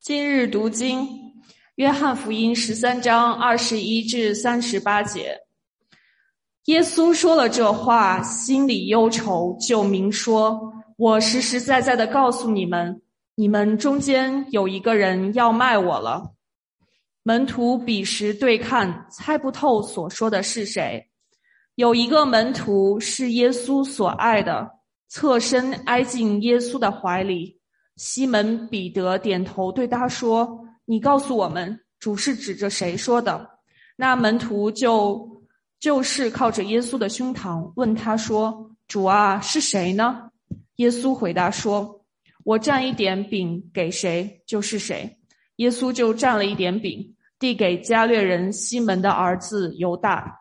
今日读经，约翰福音13章21至38节。耶稣说了这话，心里忧愁，就明说：我实实在在的告诉你们，你们中间有一个人要卖我了。门徒彼时对看，猜不透所说的是谁。有一个门徒是耶稣所爱的，侧身挨进耶稣的怀里。西门彼得点头对他说：你告诉我们，主是指着谁说的？那门徒就是靠着耶稣的胸膛问他说：主啊，是谁呢？耶稣回答说：我蘸一点饼给谁，就是谁。耶稣就蘸了一点饼，递给加略人西门的儿子犹大。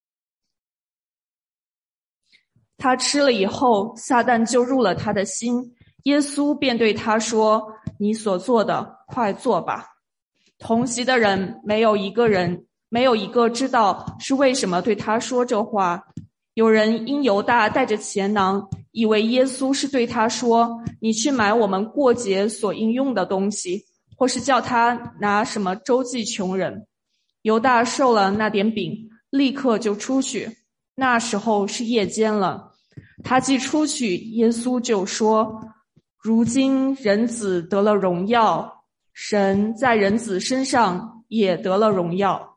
他吃了以后，撒旦就入了他的心。耶稣便对他说：你所做的，快做吧。同席的人没有一个知道是为什么对他说这话。有人因犹大带着钱囊，以为耶稣是对他说：你去买我们过节所应用的东西，或是叫他拿什么周济穷人。犹大受了那点饼，立刻就出去。那时候是夜间了。他既出去，耶稣就说：如今人子得了荣耀，神在人子身上也得了荣耀。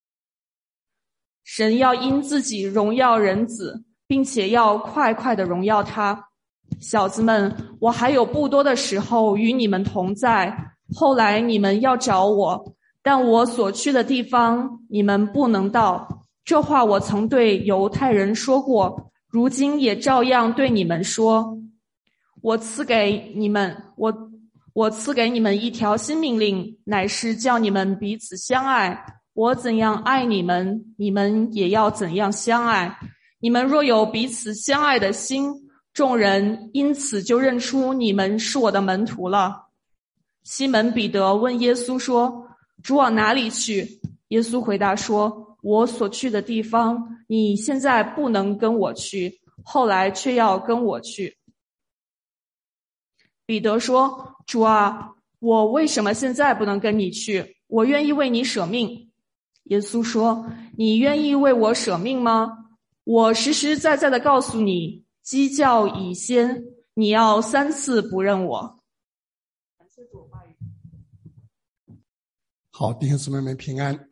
神要因自己荣耀人子，并且要快快地荣耀他。小子们，我还有不多的时候与你们同在，后来你们要找我，但我所去的地方你们不能到。这话我曾对犹太人说过，如今也照样对你们说。我赐给你们一条新命令，乃是叫你们彼此相爱。我怎样爱你们，你们也要怎样相爱。你们若有彼此相爱的心，众人因此就认出你们是我的门徒了。西门彼得问耶稣说：主往哪里去？耶稣回答说：我所去的地方，你现在不能跟我去，后来却要跟我去。彼得说：主啊，我为什么现在不能跟你去？我愿意为你舍命。耶稣说：你愿意为我舍命吗？我实实在在的告诉你，鸡叫以先，你要3次不认我。 好，弟兄姊妹们平安。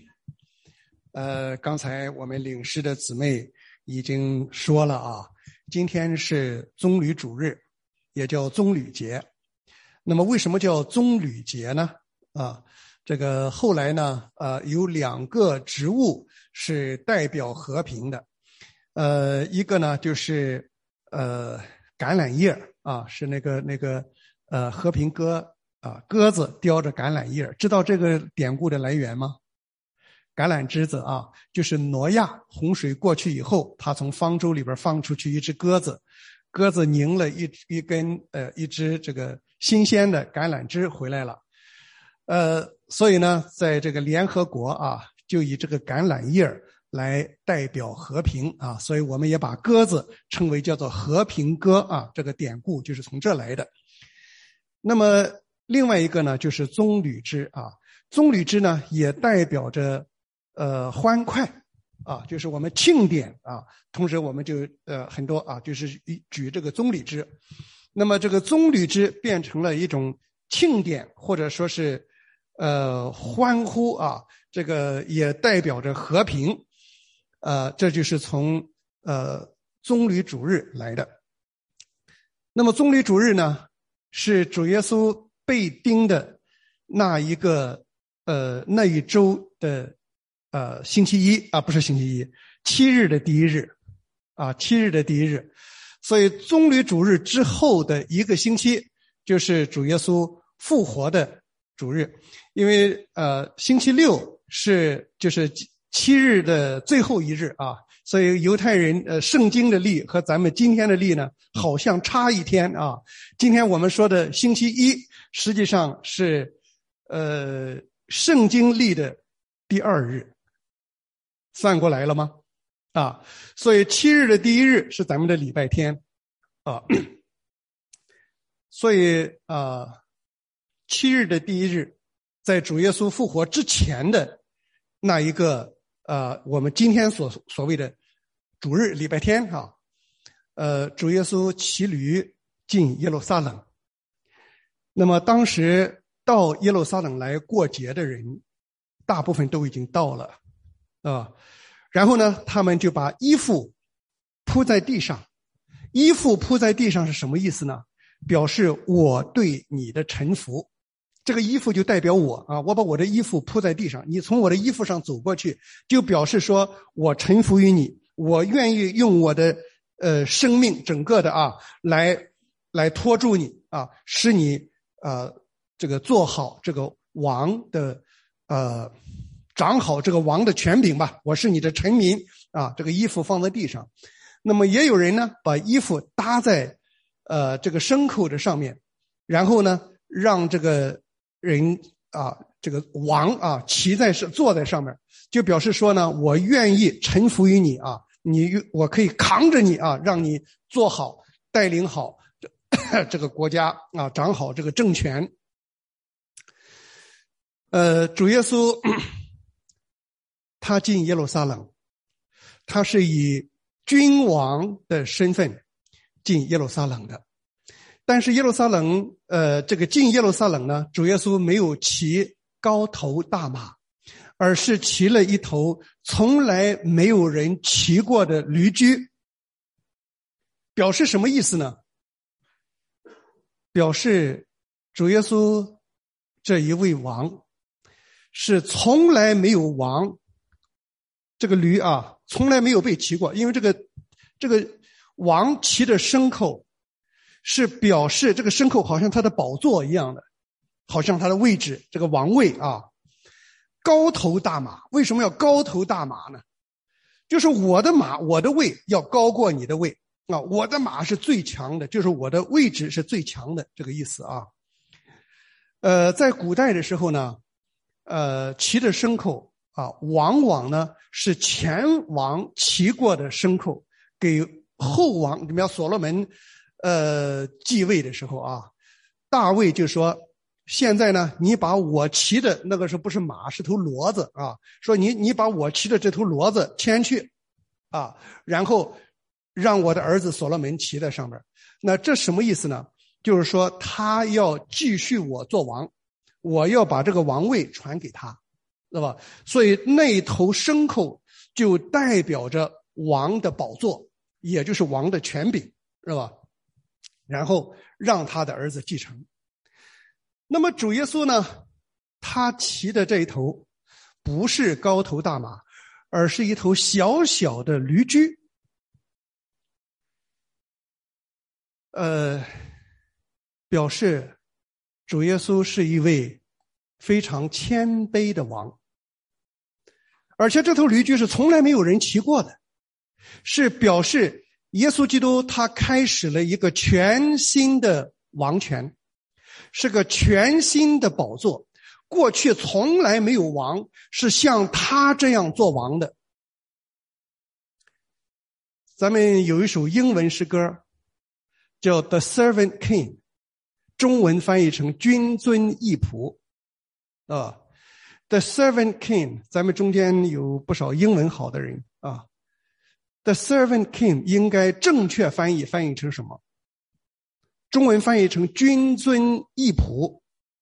刚才我们领事的姊妹已经说了啊，今天是棕榈主日，也叫棕榈节。那么为什么叫棕榈节呢？这个后来呢，有2个植物是代表和平的。一个呢就是橄榄叶啊，是那个和平鸽啊，鸽子叼着橄榄叶。知道这个典故的来源吗？橄榄枝子啊，就是挪亚洪水过去以后，他从方舟里边放出去一只鸽子，鸽子拧了一只这个新鲜的橄榄枝回来了。所以呢，在这个联合国啊，就以这个橄榄叶来代表和平啊，所以我们也把鸽子称为叫做和平鸽啊，这个典故就是从这来的。那么另外一个呢，就是棕榈枝啊，棕榈枝呢也代表着欢快啊，就是我们庆典啊，同时我们就很多啊，就是举这个棕榈枝。那么这个棕榈枝变成了一种庆典，或者说是欢呼啊，这个也代表着和平。这就是从棕榈主日来的。那么棕榈主日呢，是主耶稣被钉的那一周的星期一啊，不是星期一，7日的第一日啊，7日的第一日。所以棕榈主日之后的1个星期就是主耶稣复活的主日。因为星期6就是7日的最后一日啊，所以犹太人圣经的历和咱们今天的历呢，好像差一天啊。今天我们说的星期一，实际上是圣经历的第2日，算过来了吗？啊，所以7日的第一日是咱们的礼拜天啊。所以 7日的第1日，在主耶稣复活之前的那一个我们今天所谓的主日礼拜天啊，主耶稣骑驴进耶路撒冷。那么当时到耶路撒冷来过节的人，大部分都已经到了啊。然后呢，他们就把衣服铺在地上。衣服铺在地上是什么意思呢？表示我对你的臣服。这个衣服就代表我啊，我把我的衣服铺在地上，你从我的衣服上走过去，就表示说我臣服于你，我愿意用我的生命整个的来托住你啊，使你这个做好这个王的掌好这个王的权柄吧，我是你的臣民啊。这个衣服放在地上。那么也有人呢把衣服搭在这个牲口的上面，然后呢让这个人这个王坐在上面，就表示说呢我愿意臣服于你啊，我可以扛着你啊，让你做好带领好这个国家啊，掌好这个政权。主耶稣他进耶路撒冷，他是以君王的身份进耶路撒冷的。但是耶路撒冷这个进耶路撒冷呢，主耶稣没有骑高头大马，而是骑了一头从来没有人骑过的驴驹。表示什么意思呢？表示主耶稣这一位王是从来没有王，这个驴啊从来没有被骑过。因为这个王骑的牲口是表示这个牲口好像他的宝座一样的，好像他的位置，这个王位啊。高头大马，为什么要高头大马呢？就是我的马，我的位要高过你的位啊，我的马是最强的，就是我的位置是最强的，这个意思啊。在古代的时候呢，骑的牲口啊，往往呢是前王骑过的牲口给后王，你们要所罗门继位的时候啊，大卫就说现在呢你把我骑的那个时候不是马，是头骡子啊，说你把我骑的这头骡子牵去啊，然后让我的儿子所罗门骑在上面。那这什么意思呢？就是说他要继续我做王，我要把这个王位传给他，对吧？所以那头牲口就代表着王的宝座，也就是王的权柄，是吧？然后让他的儿子继承。那么主耶稣呢，他骑的这一头不是高头大马，而是一头小小的驴驹。表示主耶稣是一位非常谦卑的王，而且这头驴驹是从来没有人骑过的，是表示耶稣基督他开始了一个全新的王权，是个全新的宝座。过去从来没有王是像他这样做王的。咱们有一首英文诗歌叫 The Servant King， 中文翻译成君尊义仆啊。The Servant King， 咱们中间有不少英文好的人啊。The Servant King 应该正确翻译成什么？中文翻译成君尊义仆。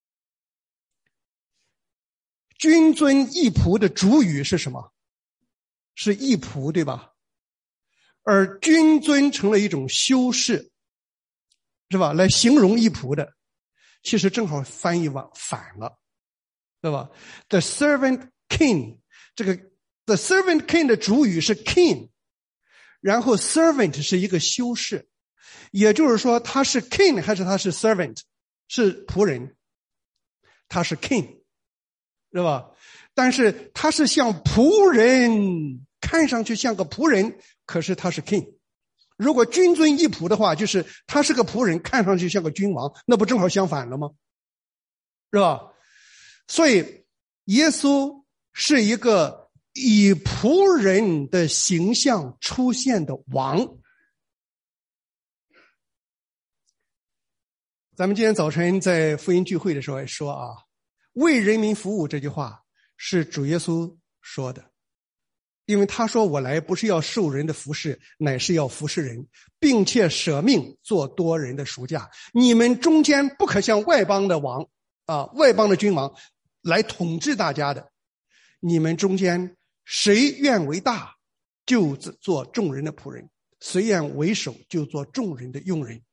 君尊义仆的主语是什么？是义仆，对吧？而君尊成了一种修饰，是吧？来形容义仆的，其实正好翻译反了，对吧？ The Servant King， 这个 The Servant King 的主语是 King， 然后 Servant 是一个修饰，也就是说他是 King 还是他是 Servant？ 是仆人，他是 King， 是吧？但是他是像仆人，看上去像个仆人，可是他是 King。如果君尊义仆的话，就是他是个仆人，看上去像个君王，那不正好相反了吗？是吧？所以耶稣是一个以仆人的形象出现的王。 咱们今天早晨在福音聚会的时候也说啊，为人民服务这句话是主耶稣说的，因为他说我来不是要受人的服侍，乃是要服侍人，并且舍命做多人的赎价。你们中间不可像外邦的王外邦的君王来统治大家的，你们中间谁愿为大，就做众人的仆人；谁愿为首，就做众人的用人。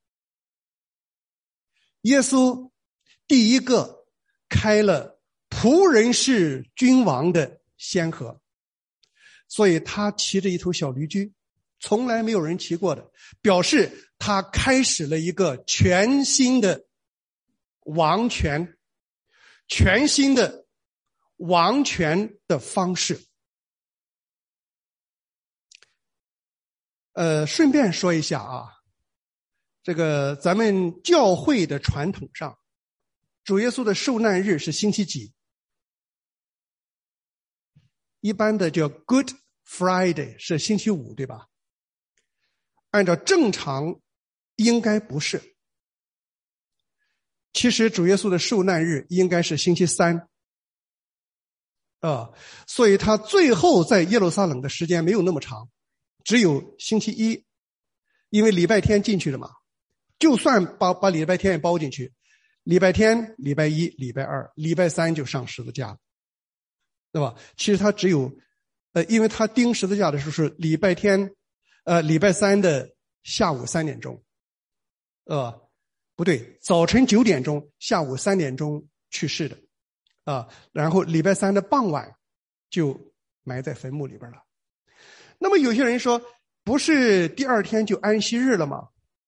耶稣第一个开了仆人是君王的先河，所以他骑着一头小驴驹，从来没有人骑过的，表示他开始了一个全新的王权，全新的王权的方式。顺便说一下啊，这个咱们教会的传统上，主耶稣的受难日是星期几？一般的叫 Good Friday， 是星期五，对吧？按照正常应该不是。其实主耶稣的受难日应该是星期三。所以他最后在耶路撒冷的时间没有那么长，只有星期一，因为礼拜天进去了嘛。就算把礼拜天也包进去，礼拜天、礼拜一、礼拜二、礼拜三就上十字架了，对吧？其实他只有因为他钉十字架的时候是礼拜天礼拜三的下午3点钟，不对，早晨9点钟，下午3点钟去世的然后礼拜三的傍晚就埋在坟墓里边了。那么有些人说，不是第二天就安息日了吗？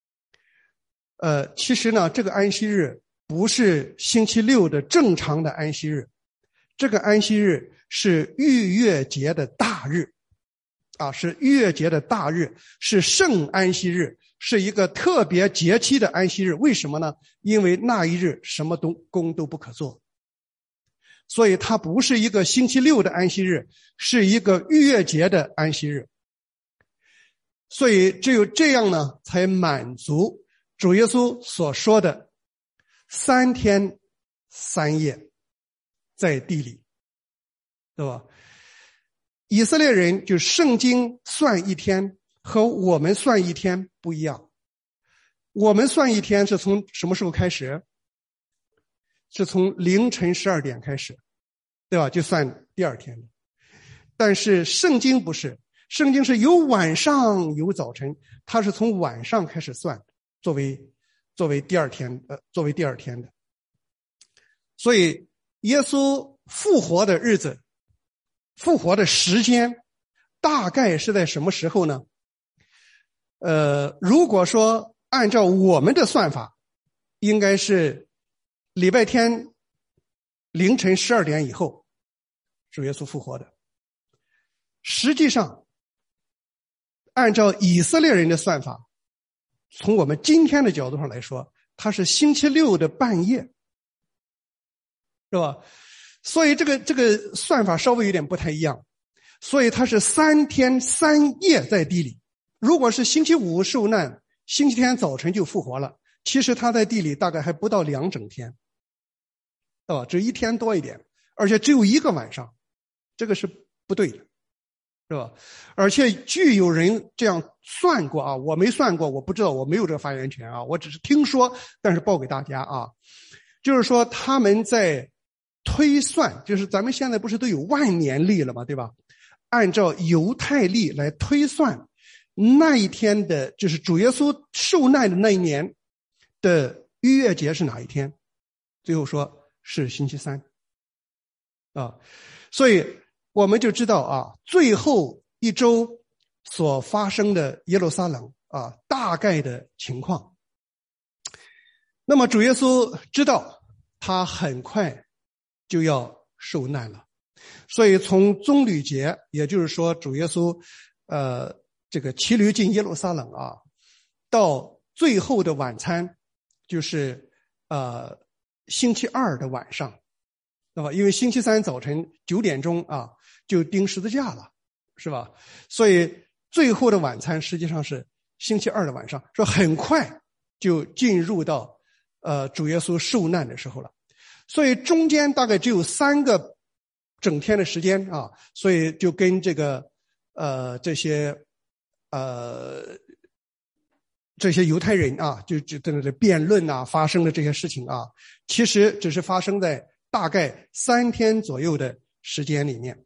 其实呢，这个安息日不是星期六的正常的安息日，这个安息日是逾越节的大日是逾越节的大日，是圣安息日，是一个特别节期的安息日。为什么呢？因为那一日什么工都不可做，所以它不是一个星期六的安息日，是一个逾越节的安息日。所以只有这样呢，才满足主耶稣所说的3天3夜在地里，对吧？以色列人就圣经算一天和我们算一天不一样。我们算一天是从什么时候开始？是从凌晨12点开始，对吧？就算第二天。但是圣经不是，圣经是有晚上有早晨，它是从晚上开始算，作为第二天的。所以耶稣复活的日子，复活的时间大概是在什么时候呢？如果说按照我们的算法，应该是礼拜天凌晨12点以后主耶稣复活的。实际上按照以色列人的算法，从我们今天的角度上来说，它是星期六的半夜，是吧？所以这个算法稍微有点不太一样，所以它是3天3夜在地里。如果是星期五受难，星期天早晨就复活了，其实他在地里大概还不到2整天，只1天多一点，而且只有1个晚上，这个是不对的，是吧？而且据有人这样算过我没算过，我不知道，我没有这个发言权我只是听说，但是报给大家就是说他们在推算，就是咱们现在不是都有万年历了吗？对吧？按照犹太历来推算那一天的，就是主耶稣受难的那一年的逾越节是哪一天？最后说是星期三所以我们就知道最后一周所发生的耶路撒冷大概的情况。那么主耶稣知道他很快就要受难了，所以从棕榈节，也就是说主耶稣这个骑驴进耶路撒冷到最后的晚餐，就是星期二的晚上，对吧？因为星期三早晨9点钟就钉十字架了，是吧？所以最后的晚餐实际上是星期二的晚上，说很快就进入到主耶稣受难的时候了。所以中间大概只有3个整天的时间啊，所以就跟这个这些犹太人啊，就辩论啊发生的这些事情啊，其实只是发生在大概3天左右的时间里面。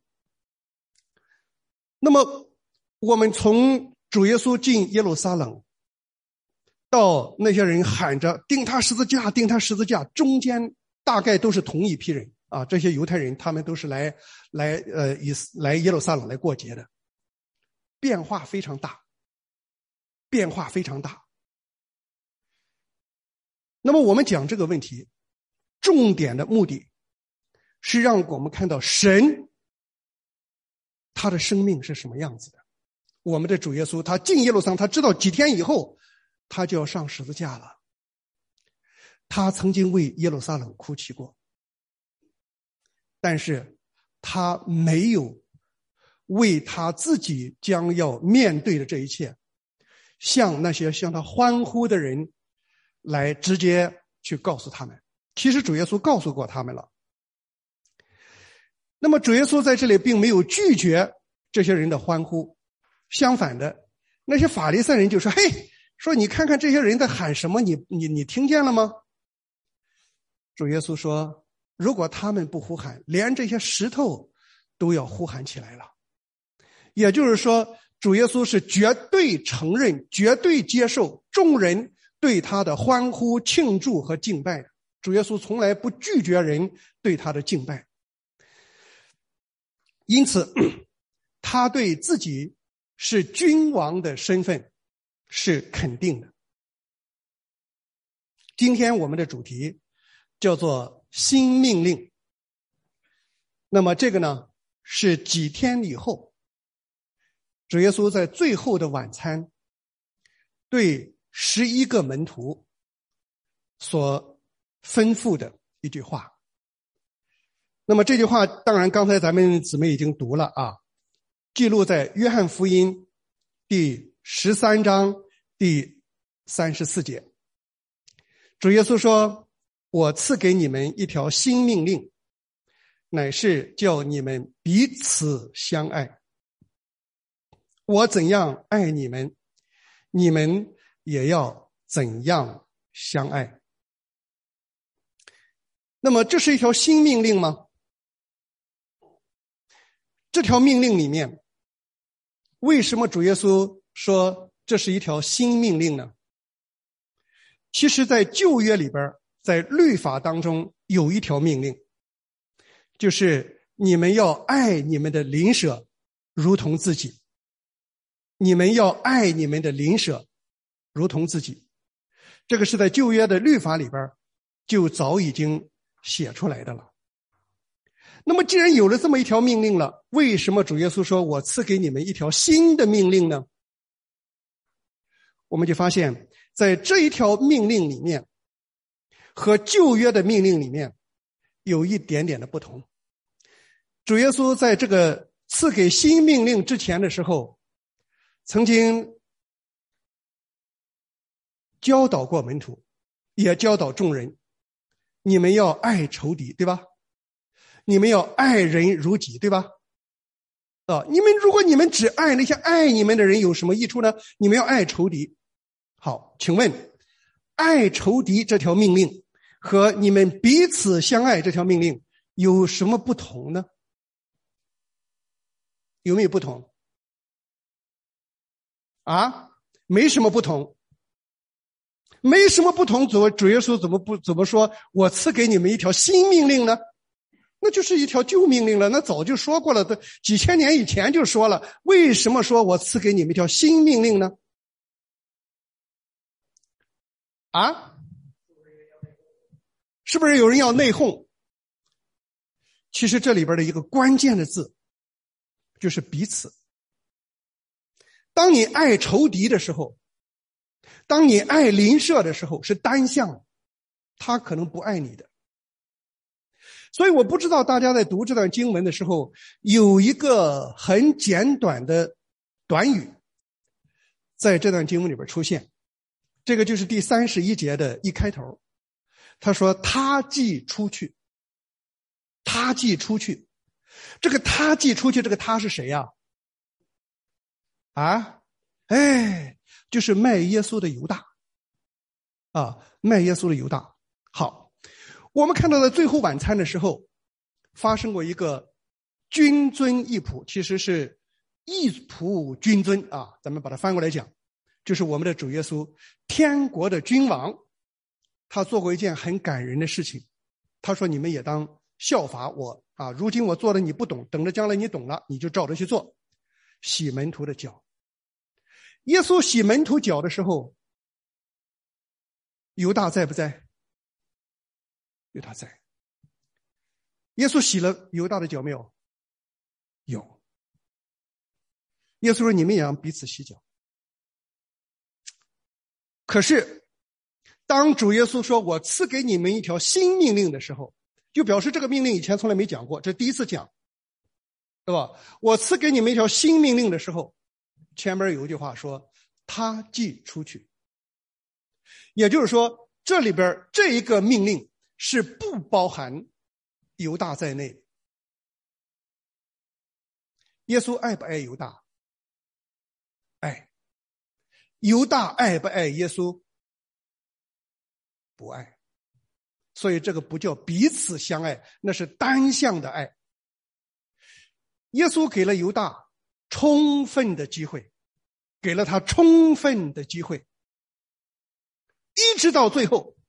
那么我们从主耶稣进耶路撒冷到那些人喊着钉他十字架钉他十字架，中间大概都是同一批人啊，这些犹太人他们都是来耶路撒冷来过节的，变化非常大。那么我们讲这个问题重点的目的是让我们看到神他的生命是什么样子的。我们的主耶稣他进耶路撒冷，他知道几天以后他就要上十字架了。他曾经为耶路撒冷哭泣过，但是他没有为他自己将要面对的这一切向那些向他欢呼的人来直接去告诉他们。其实主耶稣告诉过他们了。那么主耶稣在这里并没有拒绝这些人的欢呼，相反的，那些法利赛人就说：“嘿，说你看看这些人在喊什么，你听见了吗？”主耶稣说：“如果他们不呼喊，连这些石头都要呼喊起来了。”也就是说，主耶稣是绝对承认、绝对接受众人对他的欢呼、庆祝和敬拜的。主耶稣从来不拒绝人对他的敬拜，因此他对自己是君王的身份是肯定的。今天我们的主题叫做新命令。那么这个呢，是几天以后主耶稣在最后的晚餐对11个门徒所吩咐的一句话。那么这句话当然刚才咱们姊妹已经读了啊，记录在约翰福音第13章第34节。主耶稣说：“我赐给你们一条新命令，乃是叫你们彼此相爱。我怎样爱你们，你们也要怎样相爱。”那么这是一条新命令吗？这条命令里面，为什么主耶稣说这是一条新命令呢？其实在旧约里边，在律法当中有一条命令，就是你们要爱你们的邻舍如同自己。你们要爱你们的邻舍如同自己。这个是在旧约的律法里边就早已经写出来的了。那么既然有了这么一条命令了，为什么主耶稣说我赐给你们一条新的命令呢？我们就发现在这一条命令里面和旧约的命令里面有一点点的不同。主耶稣在这个赐给新命令之前的时候，曾经教导过门徒，也教导众人，你们要爱仇敌，对吧？你们要爱人如己，对吧？如果你们只爱那些爱你们的人有什么益处呢？你们要爱仇敌。好，请问爱仇敌这条命令和你们彼此相爱这条命令有什么不同呢？有没有不同？没什么不同。没什么不同，主耶稣怎么说我赐给你们一条新命令呢？那就是一条旧命令了，那早就说过了，几千年以前就说了，为什么说我赐给你们一条新命令呢？是不是有人要内讧？其实这里边的一个关键的字就是彼此。当你爱仇敌的时候，当你爱邻舍的时候，是单向，他可能不爱你的。所以我不知道大家在读这段经文的时候，有一个很简短的短语在这段经文里边出现，这个就是第31节的一开头。 他说他既出去，他既出去，这个他既出去，这个他是谁呀？就是卖耶稣的犹大啊，卖耶稣的犹大。好，我们看到了最后晚餐的时候发生过一个君尊义仆，其实是义仆君尊啊，咱们把它翻过来讲，就是我们的主耶稣，天国的君王，他做过一件很感人的事情。他说你们也当效法我啊，如今我做了你不懂，等着将来你懂了，你就照着去做。洗门徒的脚。耶稣洗门徒脚的时候，犹大在不在？犹大在。耶稣洗了犹大的脚没有？有。耶稣说你们也要彼此洗脚。可是当主耶稣说我赐给你们一条新命令的时候，就表示这个命令以前从来没讲过，这是第一次讲，对吧？我赐给你们一条新命令的时候，前面有一句话说他既出去，也就是说这里边这一个命令是不包含犹大在内。耶稣爱不爱犹大？爱。犹大爱不爱耶稣？不爱。所以这个不叫彼此相爱，那是单向的爱。耶稣给了犹大充分的机会，给了他充分的机会，一直到最后，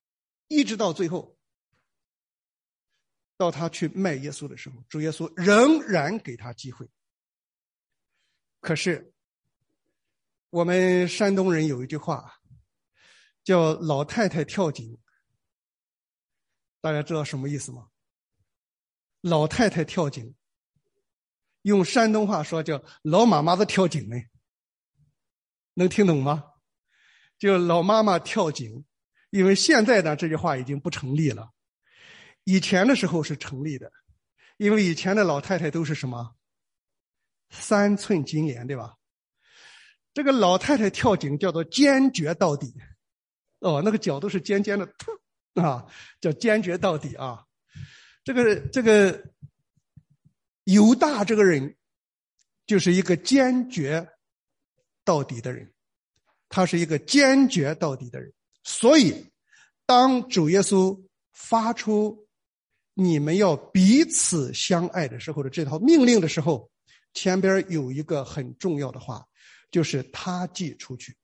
到他去卖耶稣的时候，主耶稣仍然给他机会。可是我们山东人有一句话叫老太太跳井，大家知道什么意思吗？老太太跳井用山东话说叫老妈妈的跳井呢，能听懂吗？就老妈妈跳井。因为现在呢这句话已经不成立了，以前的时候是成立的，因为以前的老太太都是什么3寸金莲，对吧？这个老太太跳井叫做坚决到底，那个脚都是尖尖的啊，叫坚决到底啊。这个犹大这个人就是一个坚决到底的人，他是一个坚决到底的人。所以当主耶稣发出你们要彼此相爱的时候的这套命令的时候，前边有一个很重要的话，就是他既出去。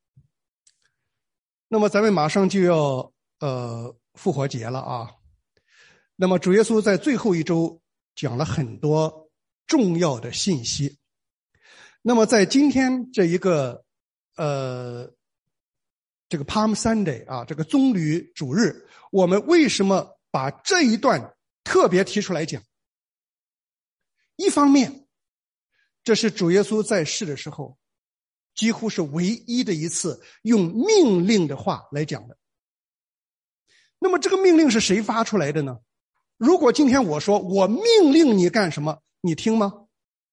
那么咱们马上就要复活节了啊。那么主耶稣在最后一周讲了很多重要的信息。那么在今天这一个这个 Palm Sunday 啊，这个棕榈主日，我们为什么把这一段特别提出来讲？一方面，这是主耶稣在世的时候几乎是唯一的一次用命令的话来讲的。那么这个命令是谁发出来的呢？如果今天我说我命令你干什么，你听吗？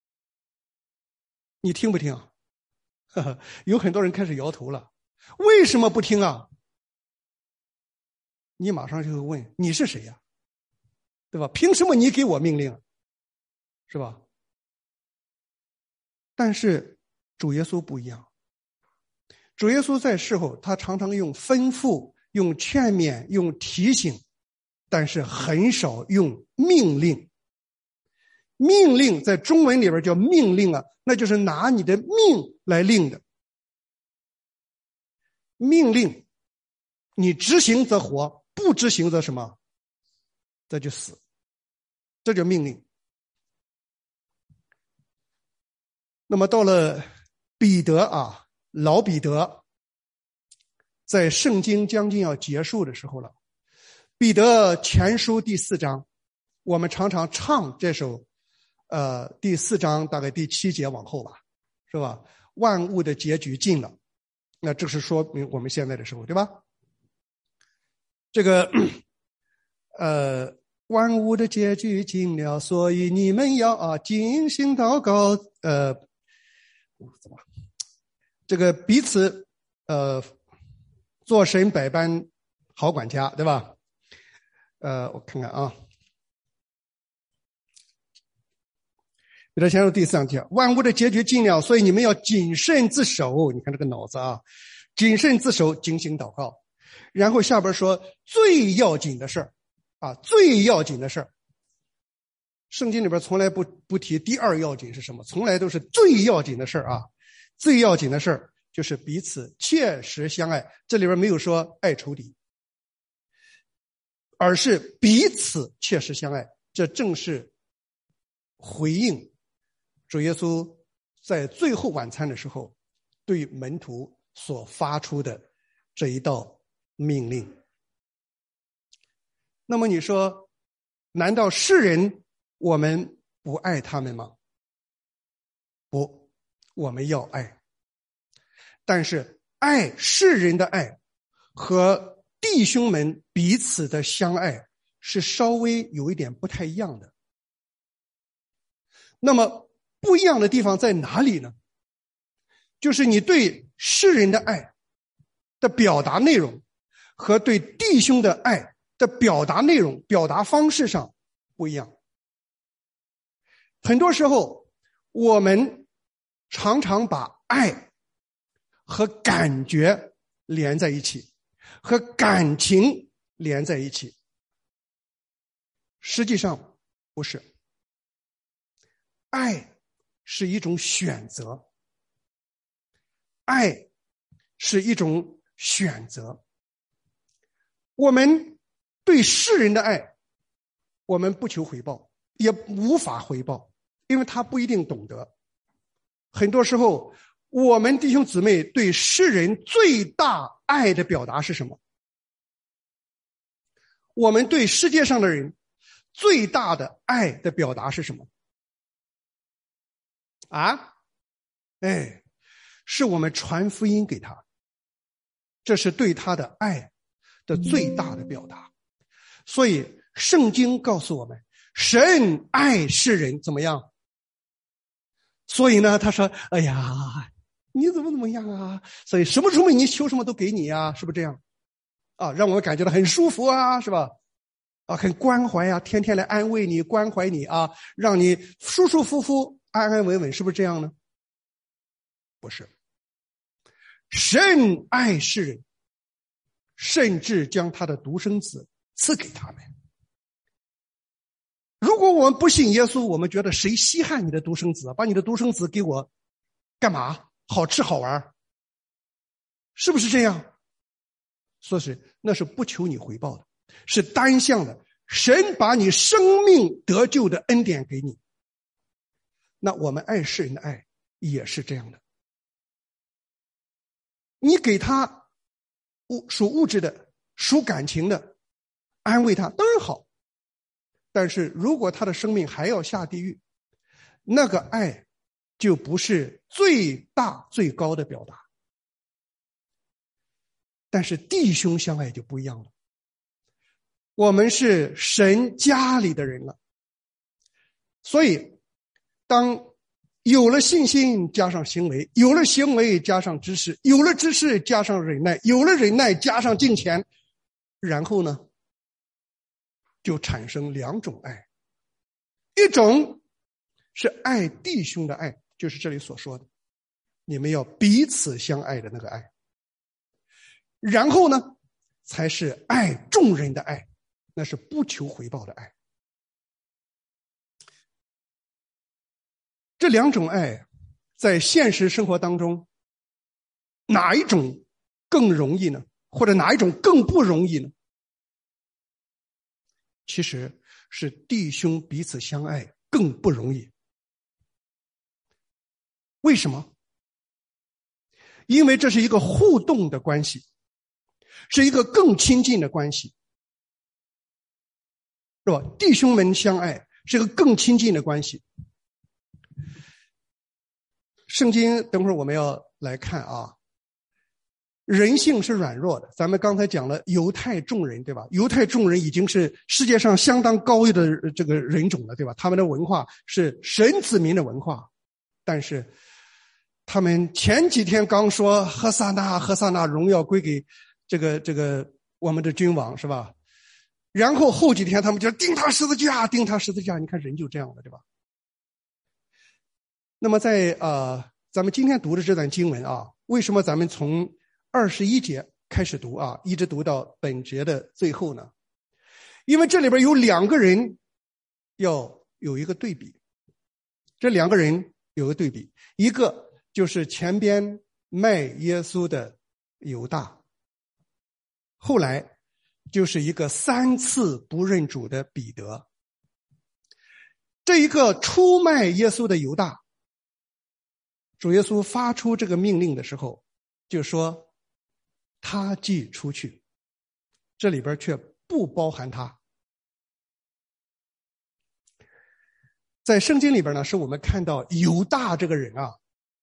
你听不听？有很多人开始摇头了。为什么不听啊？你马上就会问，你是谁呀？对吧？凭什么你给我命令？是吧？但是主耶稣不一样。主耶稣在世后，他常常用吩咐、用劝勉、用提醒，但是很少用命令。命令在中文里边叫命令啊，那就是拿你的命来令的。命令，你执行则活，不执行则什么？这就死。这叫命令。那么到了彼得啊，老彼得，在圣经将近要结束的时候了。彼得前书第4章，我们常常唱这首第4章大概第7节往后吧，是吧？万物的结局近了，那这是说明我们现在的时候，对吧？这个万物的结局近了，所以你们要尽心祷告，这个彼此做神百般好管家，对吧？我看看啊，彼得前书第3节，万物的结局近了，所以你们要谨慎自守。你看这个脑子啊，谨慎自守，警醒祷告。然后下边说最要紧的事儿啊，最要紧的事儿。圣经里边从来不提第二要紧是什么，从来都是最要紧的事儿啊。最要紧的事儿就是彼此切实相爱，这里边没有说爱仇敌，而是彼此切实相爱。这正是回应主耶稣在最后晚餐的时候对门徒所发出的这一道命令。那么你说，难道世人我们不爱他们吗？不，我们要爱。但是爱世人的爱和弟兄们彼此的相爱是稍微有一点不太一样的。那么不一样的地方在哪里呢？就是你对世人的爱的表达内容和对弟兄的爱的表达内容、表达方式上不一样。很多时候我们常常把爱和感觉连在一起，和感情连在一起。实际上不是。爱是一种选择，爱是一种选择。我们对世人的爱，我们不求回报，也无法回报，因为他不一定懂得。很多时候我们弟兄姊妹对世人最大爱的表达是什么？我们对世界上的人最大的爱的表达是什么？是我们传福音给他，这是对他的爱的最大的表达。所以圣经告诉我们，神爱世人怎么样？所以呢，他说，哎呀，你怎么样啊？所以什么时候你求什么都给你啊，是不是这样？啊，让我们感觉到很舒服啊，是吧？啊，很关怀啊，天天来安慰你、关怀你啊，让你舒舒服服、安安稳稳，是不是这样呢？不是。神爱世人，甚至将他的独生子赐给他们。如果我们不信耶稣，我们觉得谁稀罕你的独生子，把你的独生子给我干嘛？好吃好玩，是不是这样？所以那是不求你回报的，是单向的。神把你生命得救的恩典给你，那我们爱世人的爱也是这样的。你给他属物质的、属感情的，安慰他当然好，但是如果他的生命还要下地狱，那个爱就不是最大最高的表达。但是弟兄相爱就不一样了，我们是神家里的人了，所以当有了信心加上行为，有了行为加上知识，有了知识加上忍耐，有了忍耐加上敬虔，然后呢就产生两种爱。一种是爱弟兄的爱，就是这里所说的你们要彼此相爱的那个爱。然后呢才是爱众人的爱，那是不求回报的爱。这两种爱在现实生活当中哪一种更容易呢？或者哪一种更不容易呢？其实是弟兄彼此相爱更不容易。为什么？因为这是一个互动的关系，是一个更亲近的关系，是吧？弟兄们相爱是一个更亲近的关系。圣经等会儿我们要来看啊，人性是软弱的。咱们刚才讲了犹太众人，对吧？犹太众人已经是世界上相当高的这个人种了，对吧？他们的文化是神子民的文化，但是他们前几天刚说何萨那，何萨那，荣耀归给这个我们的君王，是吧？然后后几天他们就钉他十字架，钉他十字架。你看人就这样的，对吧？那么在咱们今天读的这段经文啊，为什么咱们从21节开始读啊，一直读到本节的最后呢？因为这里边有两个人要有一个对比，这两个人有个对比，一个就是前边卖耶稣的犹大，后来就是一个3次不认主的彼得。这一个出卖耶稣的犹大，主耶稣发出这个命令的时候就说他既出去，这里边却不包含他。在圣经里边呢，是我们看到犹大这个人啊，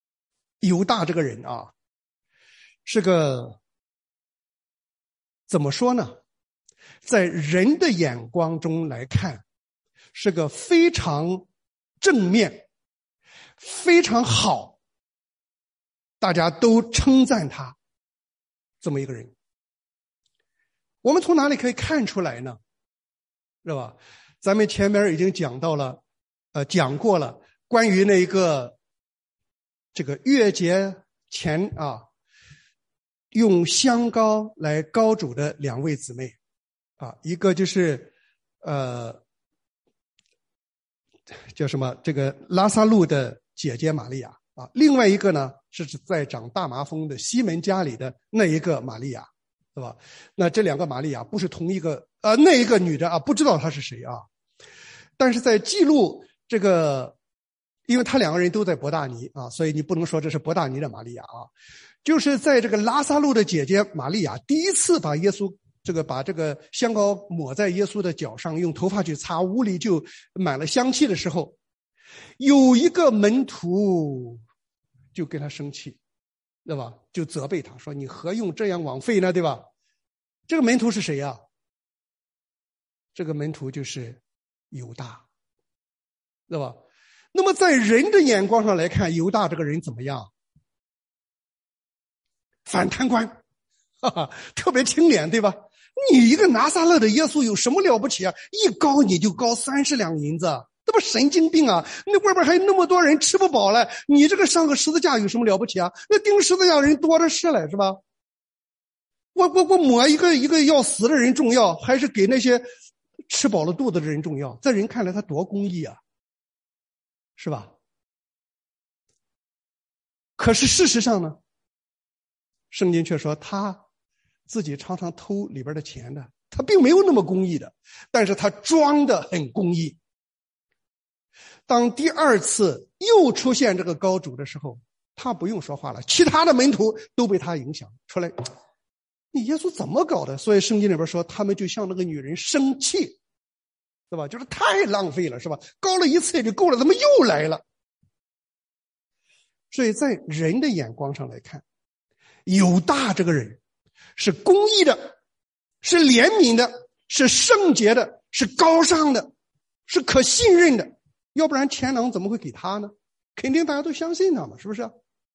是个怎么说呢，在人的眼光中来看是个非常正面非常好，大家都称赞他这么一个人。我们从哪里可以看出来呢？是吧？咱们前面已经讲过了关于那个这个月节前啊，用香膏来膏主的2位姊妹啊，一个就是叫什么，这个拉撒路的姐姐玛利亚啊，另外一个呢是在长大麻风的西门家里的那一个玛利亚，对吧？那这2个玛利亚不是同一个那一个女的啊，不知道她是谁啊。但是在记录这个，因为他2个人都在伯大尼啊，所以你不能说这是伯大尼的玛利亚啊。就是在这个拉撒路的姐姐玛利亚第一次把把这个香膏抹在耶稣的脚上，用头发去擦，屋里就满了香气的时候，有一个门徒就跟他生气，对吧？就责备他说：“你何用这样枉费呢？”对吧？这个门徒是谁呀？这个门徒就是犹大，对吧？那么在人的眼光上来看，犹大这个人怎么样？反贪官，特别清廉，对吧？你一个拿撒勒的耶稣有什么了不起啊？一高你就高30两银子，这不神经病啊！那外边还有那么多人吃不饱了，你这个上个十字架有什么了不起啊？那钉十字架的人多的是了，是吧？我抹一个要死的人重要，还是给那些吃饱了肚子的人重要？在人看来他多公义啊，是吧？可是事实上呢，圣经却说他自己常常偷里边的钱的，他并没有那么公义的，但是他装得很公义。当第2次又出现这个膏主的时候，他不用说话了，其他的门徒都被他影响出来，你耶稣怎么搞的？所以圣经里边说他们就像那个女人生气，对吧？就是太浪费了，是吧？膏了一次也就够了，怎么又来了？所以在人的眼光上来看，犹大这个人是公义的，是怜悯的，是圣洁的，是高尚的，是可信任的，要不然钱囊怎么会给他呢？肯定大家都相信他嘛，是不是？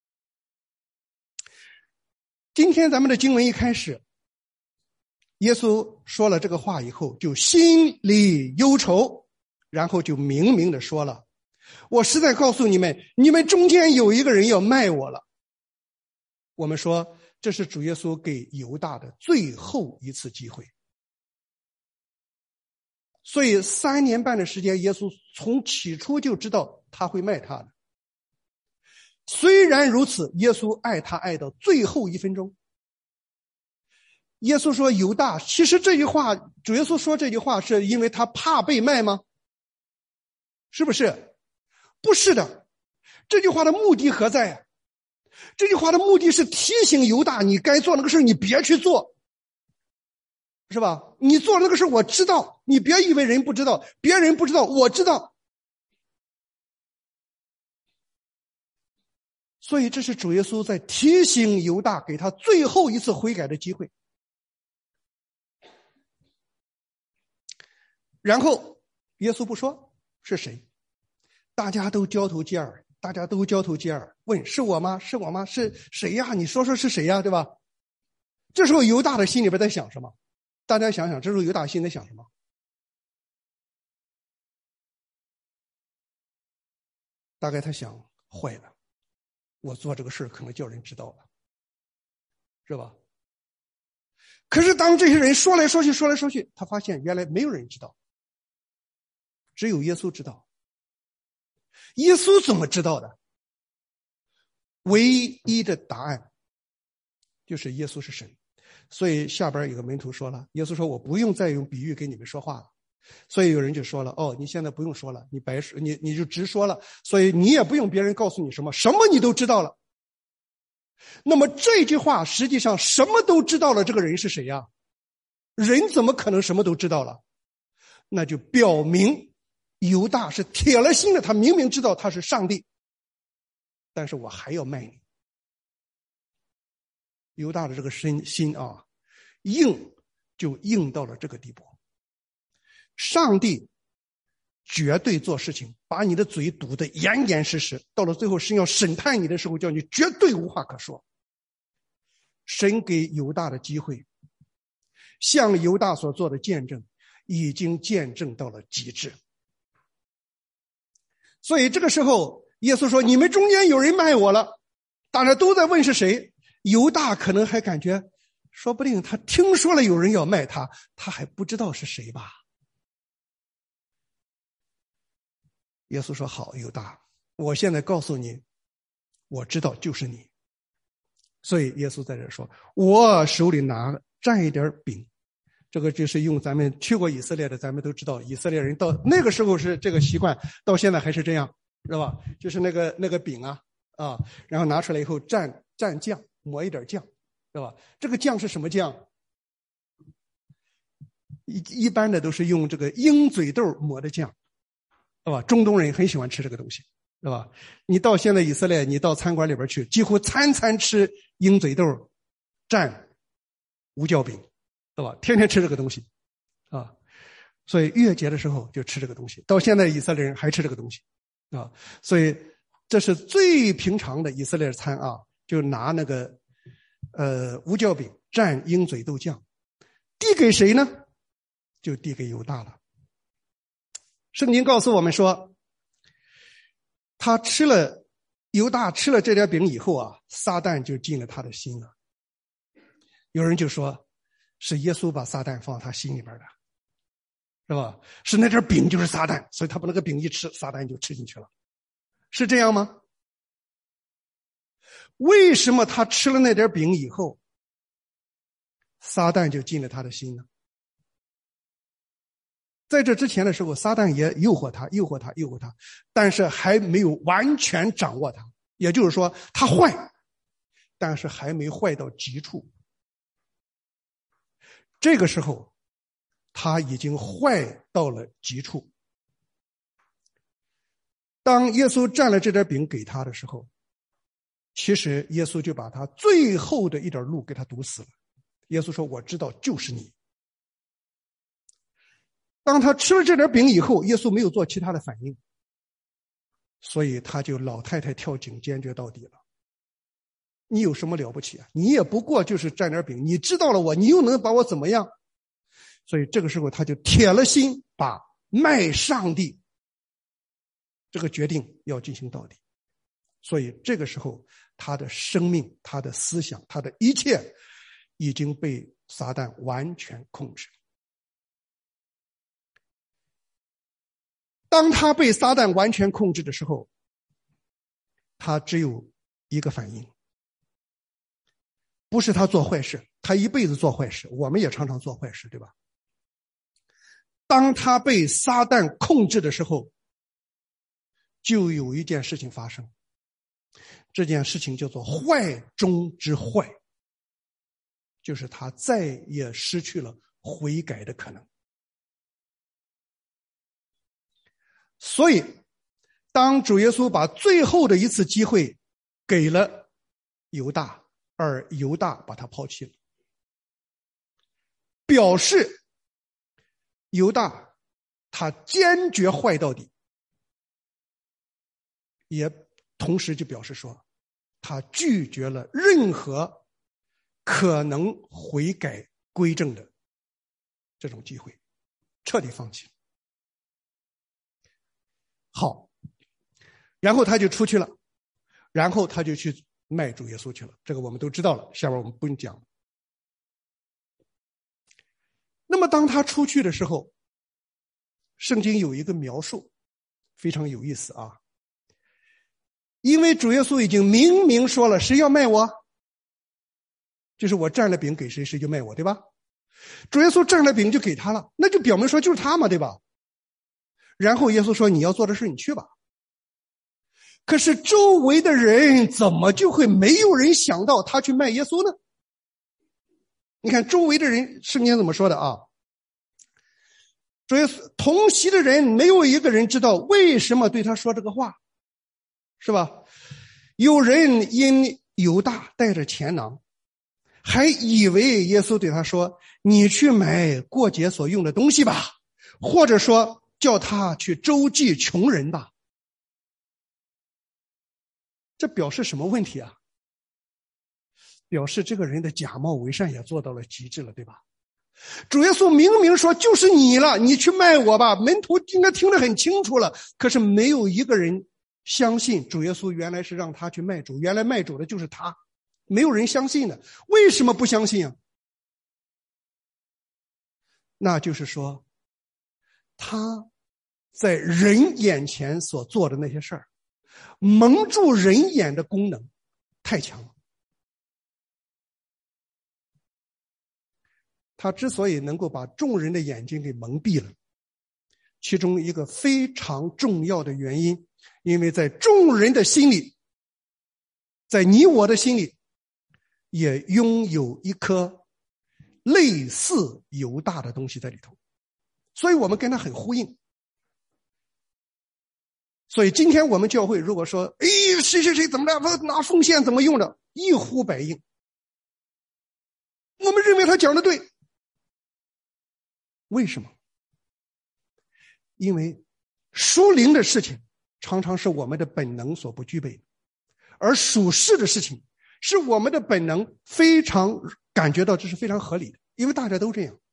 今天咱们的经文一开始，耶稣说了这个话以后就心里忧愁，然后就明明的说了，我实在告诉你们，你们中间有一个人要卖我了。我们说这是主耶稣给犹大的最后一次机会。所以3年半的时间，耶稣从起初就知道他会卖他的。虽然如此，耶稣爱他爱到最后1分钟。耶稣说犹大，其实这句话，主耶稣说这句话是因为他怕被卖吗？是不是？不是的。这句话的目的何在啊？这句话的目的是提醒犹大，你该做那个事你别去做，是吧？你做那个事我知道，你别以为人不知道，别人不知道，我知道。所以这是主耶稣在提醒犹大，给他最后一次悔改的机会。然后耶稣不说是谁，大家都交头接耳，问是我吗？是我吗？是谁呀？你说是谁呀？对吧？这时候犹大的心里边在想什么？ 大家想想，这时候犹大心里想什么？大概他想，坏了，我做这个事可能叫人知道了，是吧？可是当这些人说来说去，他发现原来没有人知道，只有耶稣知道。耶稣怎么知道的？唯一的答案就是耶稣是神。所以下边有个门徒说了，耶稣说我不用再用比喻跟你们说话了。所以有人就说了，你现在不用说了，你白说，你就直说了，所以你也不用别人告诉你什么你都知道了。那么这句话实际上什么都知道了，这个人是谁呀？人怎么可能什么都知道了？那就表明犹大是铁了心的，他明明知道他是上帝，但是我还要卖你。犹大的这个心啊，硬就硬到了这个地步。上帝绝对做事情，把你的嘴堵得严严实实，到了最后神要审判你的时候，叫你绝对无话可说。神给犹大的机会，向犹大所做的见证已经见证到了极致。所以这个时候耶稣说，你们中间有人卖我了，大家都在问是谁。犹大可能还感觉，说不定他听说了有人要卖他，他还不知道是谁吧。耶稣说，好，犹大，我现在告诉你，我知道就是你。所以耶稣在这说，我手里蘸一点饼，这个就是用咱们去过以色列的，咱们都知道，以色列人到那个时候是这个习惯，到现在还是这样，知道吧？就是那个饼啊，然后拿出来以后蘸酱，抹一点酱，知道吧？这个酱是什么酱？一般的都是用这个鹰嘴豆抹的酱，是吧？中东人很喜欢吃这个东西，是吧？你到现在以色列，你到餐馆里边去，几乎餐吃鹰嘴豆蘸无酵饼，是吧？天天吃这个东西啊。所以月节的时候就吃这个东西，到现在以色列人还吃这个东西啊。所以这是最平常的以色列餐啊，就拿那个无酵饼蘸鹰嘴豆酱，递给谁呢？就递给犹大了。圣经告诉我们说，犹大吃了这点饼以后啊，撒旦就进了他的心了。有人就说，是耶稣把撒旦放到他心里边的，是吧？是那点饼就是撒旦，所以他把那个饼一吃，撒旦就吃进去了，是这样吗？为什么他吃了那点饼以后，撒旦就进了他的心呢？在这之前的时候，撒旦也诱惑他，但是还没有完全掌握他。也就是说，他坏，但是还没坏到极处。这个时候，他已经坏到了极处。当耶稣蘸了这点饼给他的时候，其实耶稣就把他最后的一点路给他堵死了。耶稣说，我知道就是你。当他吃了这点饼以后，耶稣没有做其他的反应，所以他就老太太跳井，坚决到底了。你有什么了不起啊？你也不过就是蘸点饼，你知道了我，你又能把我怎么样？所以这个时候他就铁了心，把卖上帝这个决定要进行到底。所以这个时候他的生命、他的思想、他的一切已经被撒旦完全控制。当他被撒旦完全控制的时候，他只有一个反应，不是他做坏事，他一辈子做坏事，我们也常常做坏事，对吧？当他被撒旦控制的时候，就有一件事情发生，这件事情叫做坏中之坏，就是他再也失去了悔改的可能。所以当主耶稣把最后的一次机会给了犹大，而犹大把他抛弃了，表示犹大他坚决坏到底，也同时就表示说他拒绝了任何可能悔改归正的这种机会，彻底放弃了。好，然后他就出去了，然后他就去卖主耶稣去了，这个我们都知道了，下面我们不用讲。那么当他出去的时候，圣经有一个描述非常有意思啊，因为主耶稣已经明明说了，谁要卖我，就是我占了饼给谁，谁就卖我，对吧？主耶稣占了饼就给他了，那就表明说就是他嘛，对吧？然后耶稣说，你要做的事你去吧。可是周围的人怎么就会没有人想到他去卖耶稣呢？你看周围的人，圣经怎么说的啊？主耶稣同席的人没有一个人知道为什么对他说这个话，是吧？有人因犹大带着钱囊，还以为耶稣对他说，你去买过节所用的东西吧，或者说叫他去周济穷人吧。这表示什么问题啊？表示这个人的假冒伪善也做到了极致了，对吧？主耶稣明明说就是你了，你去卖我吧，门徒应该听得很清楚了，可是没有一个人相信主耶稣原来是让他去卖主，原来卖主的就是他，没有人相信的。为什么不相信啊？那就是说他在人眼前所做的那些事儿，蒙住人眼的功能太强了。他之所以能够把众人的眼睛给蒙蔽了，其中一个非常重要的原因，因为在众人的心里，在你我的心里，也拥有一颗类似犹大的东西在里头，所以我们跟他很呼应。所以今天我们教会如果说，谁谁谁怎么着，拿奉献怎么用的，一呼百应，我们认为他讲的对。为什么？因为属灵的事情常常是我们的本能所不具备的，而属世的事情是我们的本能非常感觉到这是非常合理的，因为大家都这样。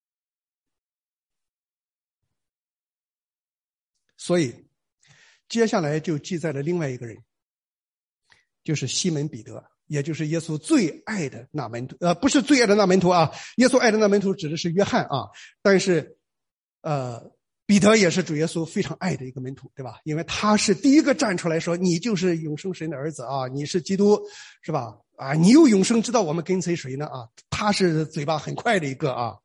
所以接下来就记载了另外一个人，就是西门彼得，也就是耶稣最爱的那门徒，不是最爱的那门徒啊，耶稣爱的那门徒指的是约翰啊，但是彼得也是主耶稣非常爱的一个门徒，对吧？因为他是第一个站出来说，你就是永生神的儿子啊，你是基督，是吧？啊，你有永生，知道我们跟随谁呢？啊，他是嘴巴很快的一个啊。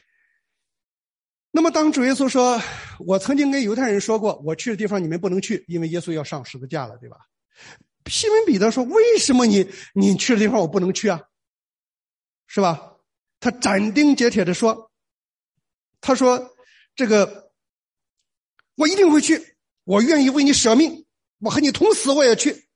那么当主耶稣说，我曾经跟犹太人说过，我去的地方你们不能去，因为耶稣要上十字架了，对吧？西门彼得说，为什么你去的地方我不能去啊？是吧？他斩钉截铁的说，他说这个我一定会去，我愿意为你舍命，我和你同死我也去。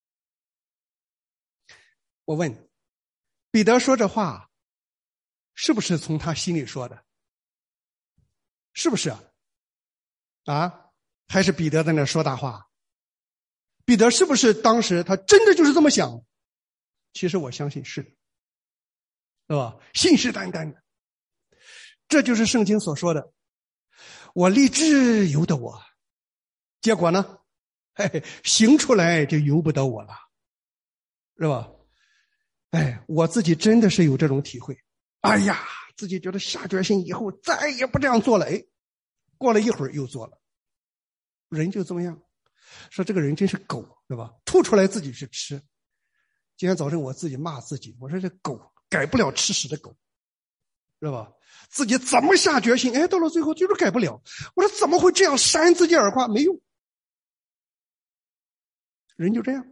我问彼得说这话是不是从他心里说的？是不是啊？还是彼得在那说大话？彼得是不是当时他真的就是这么想？其实我相信是的，对吧？信誓旦旦的。这就是圣经所说的，我立志由得我，结果呢，行出来就由不得我了，是吧？我自己真的是有这种体会。哎呀，自己觉得下决心以后再也不这样做了，过了一会儿又做了。人就这么样，说这个人真是狗，对吧？吐出来自己去吃。今天早晨我自己骂自己，我说这狗改不了吃屎的狗，是吧？自己怎么下决心，到了最后就是改不了。我说怎么会这样，扇自己耳刮没用。人就这样。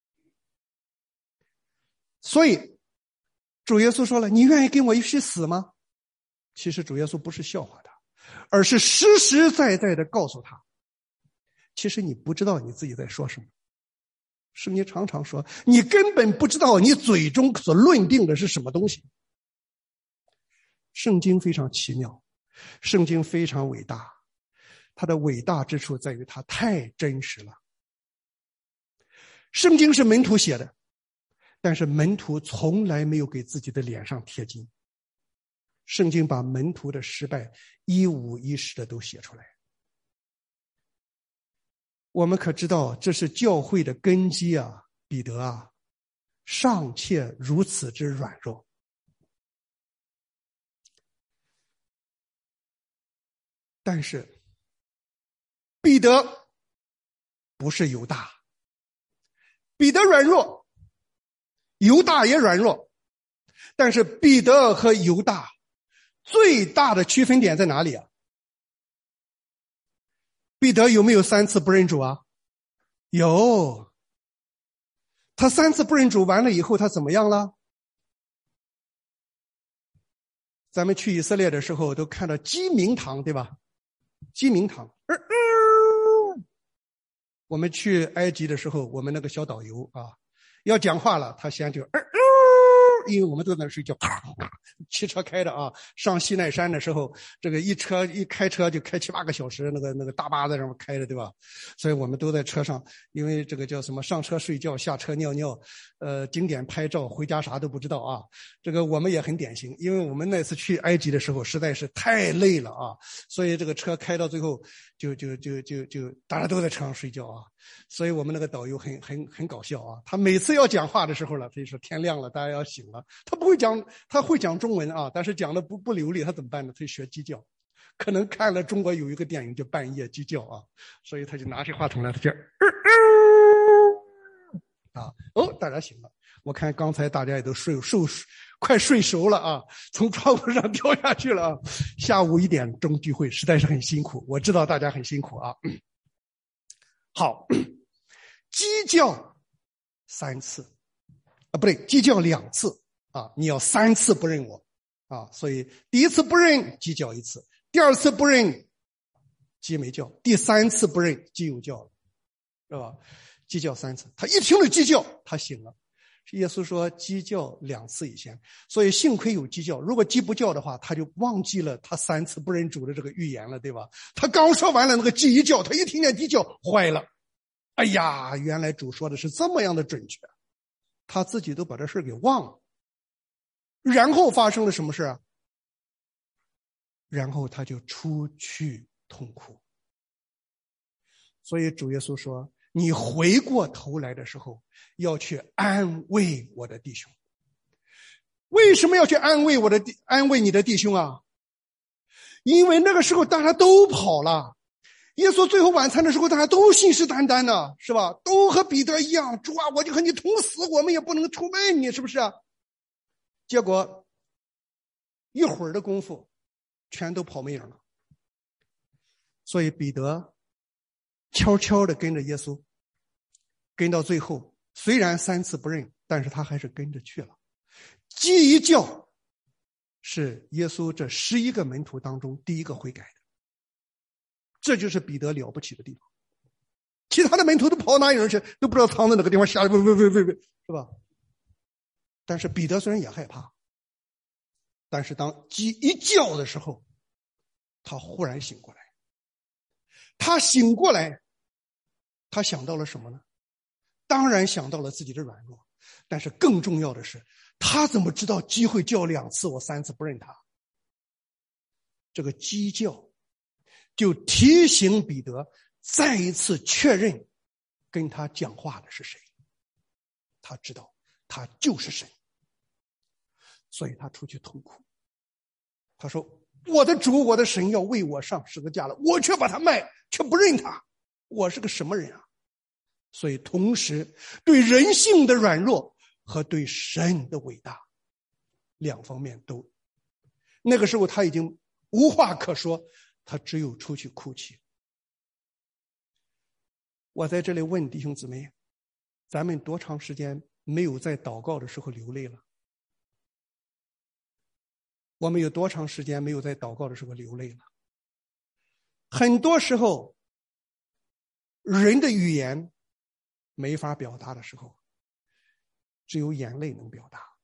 所以主耶稣说了，你愿意跟我一起死吗？其实主耶稣不是笑话他，而是实实在在的告诉他，其实你不知道你自己在说什么。圣经常常说，你根本不知道你嘴中所论定的是什么东西。圣经非常奇妙，圣经非常伟大，它的伟大之处在于它太真实了。圣经是门徒写的，但是门徒从来没有给自己的脸上贴金。 圣经把门徒的失败一五一十的都写出来。我们可知道这是教会的根基啊，彼得啊，尚且如此之软弱。但是彼得不是犹大，彼得软弱，犹大也软弱，但是彼得和犹大最大的区分点在哪里啊？彼得有没有3次不认主啊？有。他3次不认主完了以后，他怎么样了？咱们去以色列的时候都看到鸡鸣堂，对吧？鸡鸣堂。我们去埃及的时候，我们那个小导游啊，要讲话了，他先就因为我们都在那睡觉，汽车开的啊，上西奈山的时候，这个一开车就开7、8个小时，那个大巴在上面开的，对吧？所以我们都在车上，因为这个叫什么，上车睡觉，下车尿尿，景点拍照，回家啥都不知道啊。这个我们也很典型，因为我们那次去埃及的时候实在是太累了啊，所以这个车开到最后就大家都在车上睡觉啊。所以我们那个导游很搞笑啊，他每次要讲话的时候呢，他就说天亮了，大家要醒了。他不会讲，他会讲中文啊，但是讲的不流利，他怎么办呢？他就学鸡叫。可能看了中国有一个电影叫《半夜鸡叫》啊，所以他就拿起话筒来，他就大家醒了。我看刚才大家也都快睡熟了啊，从窗户上掉下去了啊。下午1点钟聚会，实在是很辛苦，我知道大家很辛苦啊。好，鸡叫3次啊，不对，鸡叫2次啊，你要3次不认我啊，所以第1次不认，鸡叫1次；第2次不认，鸡没叫；第3次不认，鸡又叫了，是吧？鸡叫3次，他一听了鸡叫，他醒了。耶稣说鸡叫2次以前，所以幸亏有鸡叫，如果鸡不叫的话，他就忘记了他3次不认主的这个预言了，对吧？他刚说完了，那个鸡一叫，他一听见鸡叫，坏了。哎呀，原来主说的是这么样的准确，他自己都把这事给忘了。然后发生了什么事啊？然后他就出去痛哭。所以主耶稣说，你回过头来的时候，要去安慰我的弟兄。为什么要去安慰你的弟兄啊？因为那个时候大家都跑了。耶稣最后晚餐的时候，大家都信誓旦旦的，是吧？都和彼得一样，主啊，我就和你同死，我们也不能出卖你，是不是啊？结果一会儿的功夫，全都跑没影了。所以彼得悄悄的跟着耶稣，跟到最后，虽然3次不认，但是他还是跟着去了。鸡一叫，是耶稣这11个门徒当中第一个悔改的。这就是彼得了不起的地方，其他的门徒都跑哪里去，都不知道藏在哪个地方，下来喂，是吧？但是彼得虽然也害怕，但是当鸡一叫的时候，他忽然醒过来。他醒过来，他想到了什么呢？当然想到了自己的软弱，但是更重要的是，他怎么知道鸡会叫2次，我3次不认他？这个鸡叫就提醒彼得再一次确认跟他讲话的是谁。他知道他就是神，所以他出去痛哭。他说，我的主，我的神要为我上十字架了，我却把他卖，却不认他，我是个什么人啊？所以同时对人性的软弱和对神的伟大2方面都，那个时候他已经无话可说，他只有出去哭泣。我在这里问弟兄姊妹，咱们多长时间没有在祷告的时候流泪了？我们有多长时间没有在祷告的时候流泪了？很多时候人的语言没法表达的时候，只有眼泪能表达。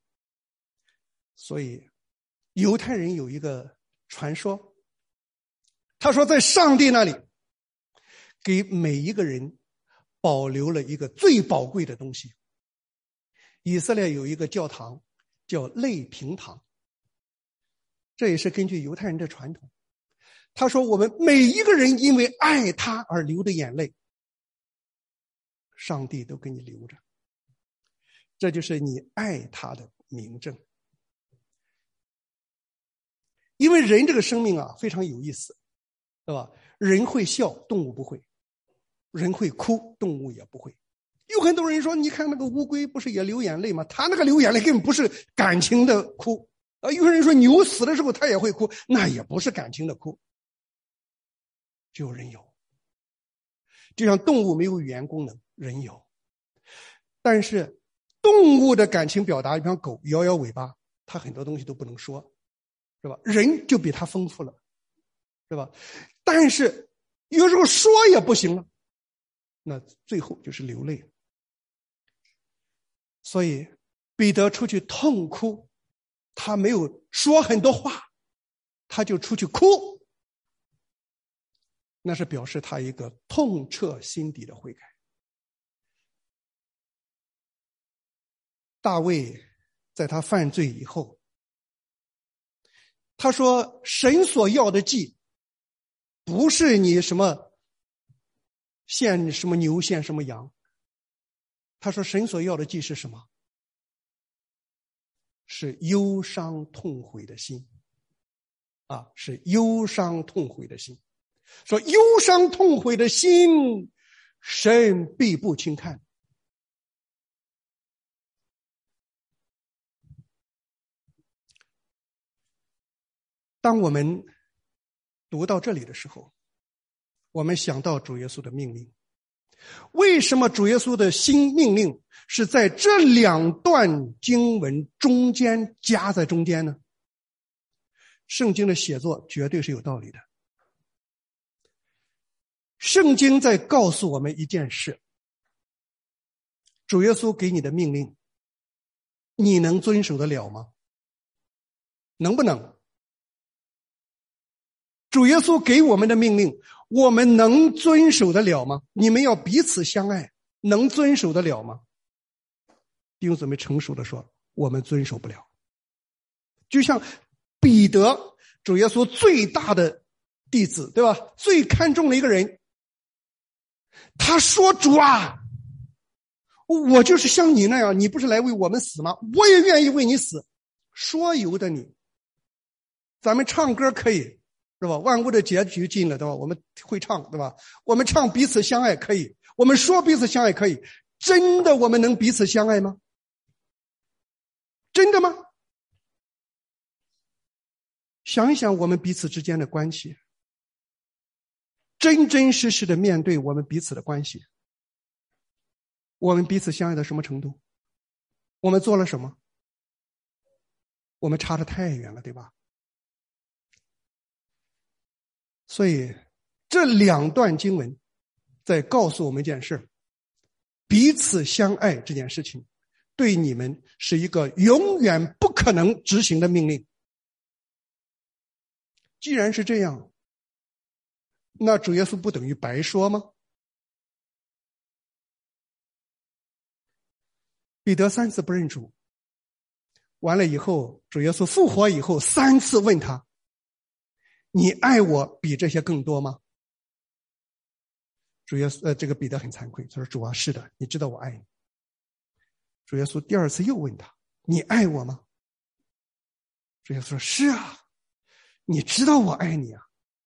所以犹太人有一个传说，他说在上帝那里给每一个人保留了一个最宝贵的东西。以色列有一个教堂叫泪瓶堂， 这也是根据犹太人的传统。他说我们每一个人因为爱他而流的眼泪，上帝都给你留着，这就是你爱他的明证。因为人这个生命啊非常有意思，对吧？人会笑，动物不会；人会哭，动物也不会。有很多人说，你看那个乌龟不是也流眼泪吗？他那个流眼泪根本不是感情的哭。有人说牛死的时候他也会哭，那也不是感情的哭。只有人有。就像动物没有语言功能，人有。但是动物的感情表达，比方狗摇摇尾巴，它很多东西都不能说，是吧？人就比它丰富了，是吧？但是有时候说也不行了，那最后就是流泪。所以彼得出去痛哭，他没有说很多话，他就出去哭，那是表示他一个痛彻心底的悔改。大卫在他犯罪以后，他说神所要的祭不是你什么献什么牛献什么羊，他说神所要的祭是什么？是忧伤痛悔的心啊，是忧伤痛悔的心。说忧伤痛悔的心，神必不轻看。当我们读到这里的时候，我们想到主耶稣的命令。为什么主耶稣的新命令是在这两段经文中间夹在中间呢？圣经的写作绝对是有道理的。圣经在告诉我们一件事，主耶稣给你的命令，你能遵守得了吗？能不能？主耶稣给我们的命令，我们能遵守得了吗？你们要彼此相爱，能遵守得了吗？弟兄姊妹成熟的说，我们遵守不了。就像彼得，主耶稣最大的弟子，对吧？最看重的一个人，他说主啊，我就是像你那样，你不是来为我们死吗？我也愿意为你死。说由得你，咱们唱歌可以，是吧？万物的结局近了，对吧？我们会唱，对吧？我们唱彼此相爱可以，我们说彼此相爱可以，真的我们能彼此相爱吗？真的吗？想一想我们彼此之间的关系，真真实实的面对我们彼此的关系，我们彼此相爱到什么程度？我们做了什么？我们差得太远了，对吧？所以这两段经文在告诉我们一件事，彼此相爱这件事情对你们是一个永远不可能执行的命令。既然是这样，那主耶稣不等于白说吗？彼得3次不认主，完了以后，主耶稣复活以后3次问他，你爱我比这些更多吗？主耶稣这个彼得很惭愧，他说主啊，是的，你知道我爱你。主耶稣第2次又问他，你爱我吗？主耶稣说是啊，你知道我爱你啊。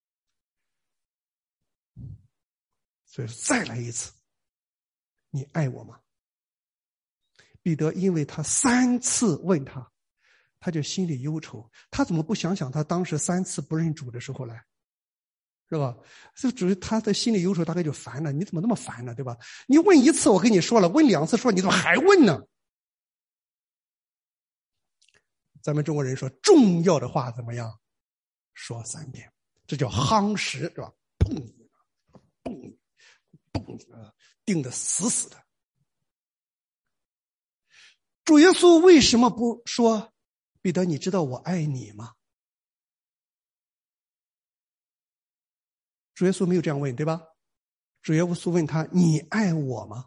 所以再来一次，你爱我吗？彼得因为他3次问他，他就心里忧愁，他怎么不想想他当时3次不认主的时候来，是吧？这主他的心里忧愁大概就烦了，你怎么那么烦呢，对吧？你问1次我跟你说了，问2次说你怎么还问呢？咱们中国人说重要的话怎么样说3遍，这叫夯实，是吧？砰砰砰，定得死死的。主耶稣为什么不说彼得你知道我爱你吗？主耶稣没有这样问，对吧？主耶稣问他你爱我吗？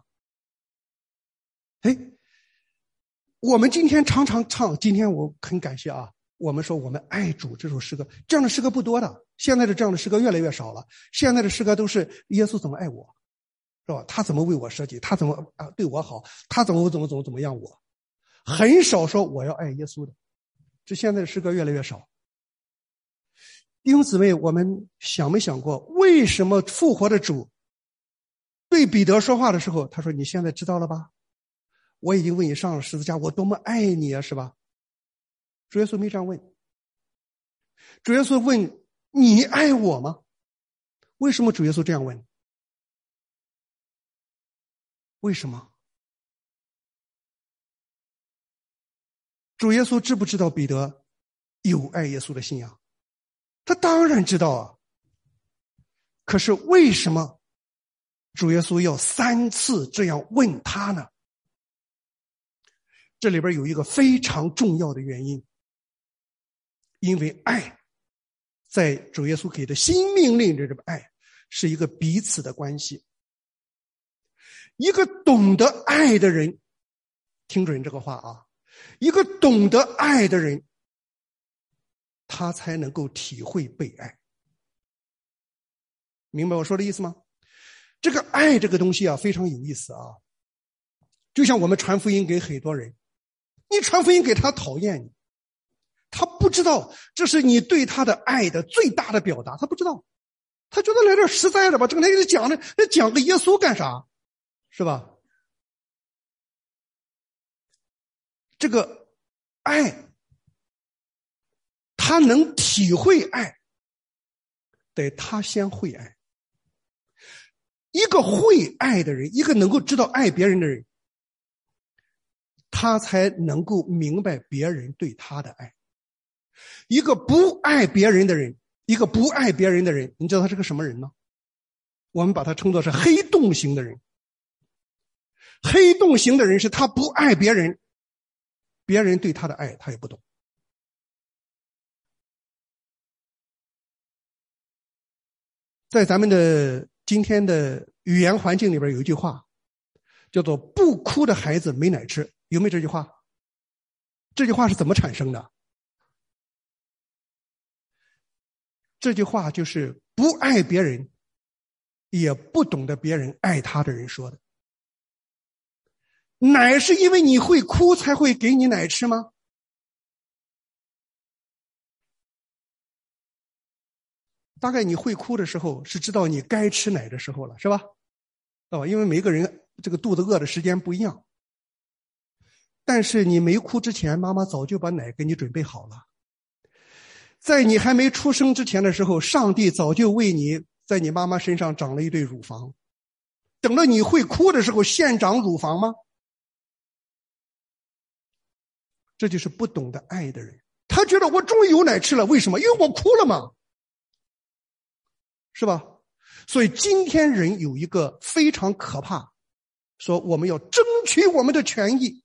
我们今天常常唱，今天我很感谢啊， 我们说我们爱主这首诗歌，这样的诗歌不多的，现在的这样的诗歌越来越少了。现在的诗歌都是耶稣怎么爱我，是吧？他怎么为我舍己，他怎么对我好，他怎么样我，很少说我要爱耶稣的。这现在的诗歌越来越少。弟兄姊妹，我们想没想过，为什么复活的主对彼得说话的时候，他说：“你现在知道了吧？我已经为你上了十字架，我多么爱你啊，是吧？”主耶稣没这样问。主耶稣问：“你爱我吗？”为什么主耶稣这样问？为什么？主耶稣知不知道彼得有爱耶稣的信仰？他当然知道啊。可是为什么主耶稣要3次这样问他呢？这里边有一个非常重要的原因，因为爱在主耶稣给的新命令这个爱是一个彼此的关系。一个懂得爱的人，听准这个话啊，一个懂得爱的人，他才能够体会被爱。明白我说的意思吗？这个爱这个东西啊，非常有意思啊。就像我们传福音给很多人，你传福音给他讨厌你，他不知道这是你对他的爱的最大的表达，他不知道，他觉得来点实在的吧，这个来讲的，那讲个耶稣干啥，是吧？这个爱，他能体会爱，得他先会爱。一个会爱的人，一个能够知道爱别人的人，他才能够明白别人对他的爱。一个不爱别人的人，你知道他是个什么人呢？我们把他称作是黑洞型的人。黑洞型的人是他不爱别人，别人对他的爱他也不懂。在咱们的今天的语言环境里边有一句话叫做不哭的孩子没奶吃，有没有这句话？这句话是怎么产生的？这句话就是不爱别人也不懂得别人爱他的人说的。奶是因为你会哭才会给你奶吃吗？大概你会哭的时候是知道你该吃奶的时候了，是吧？因为每个人这个肚子饿的时间不一样。但是你没哭之前，妈妈早就把奶给你准备好了。在你还没出生之前的时候，上帝早就为你在你妈妈身上长了一对乳房。等到你会哭的时候，现长乳房吗？这就是不懂得爱的人。他觉得我终于有奶吃了，为什么？因为我哭了嘛，是吧？所以今天人有一个非常可怕，说我们要争取我们的权益。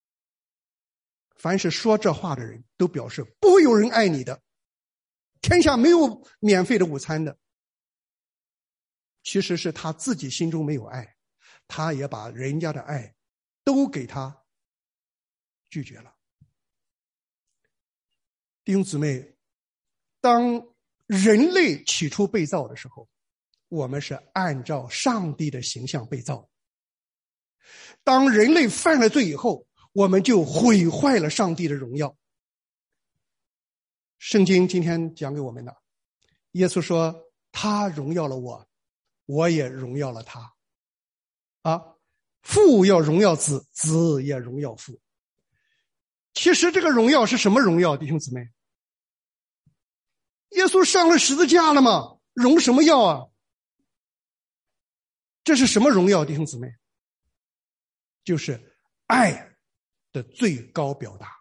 凡是说这话的人都表示不会有人爱你的，天下没有免费的午餐的。其实是他自己心中没有爱，他也把人家的爱都给他拒绝了。弟兄姊妹，当人类起初被造的时候，我们是按照上帝的形象被造。当人类犯了罪以后，我们就毁坏了上帝的荣耀。圣经今天讲给我们的，耶稣说他荣耀了我，我也荣耀了他。父要荣耀子，子也荣耀父。其实这个荣耀是什么荣耀，弟兄姊妹？耶稣上了十字架了吗？荣什么耀啊？这是什么荣耀，弟兄姊妹？就是爱的最高表达。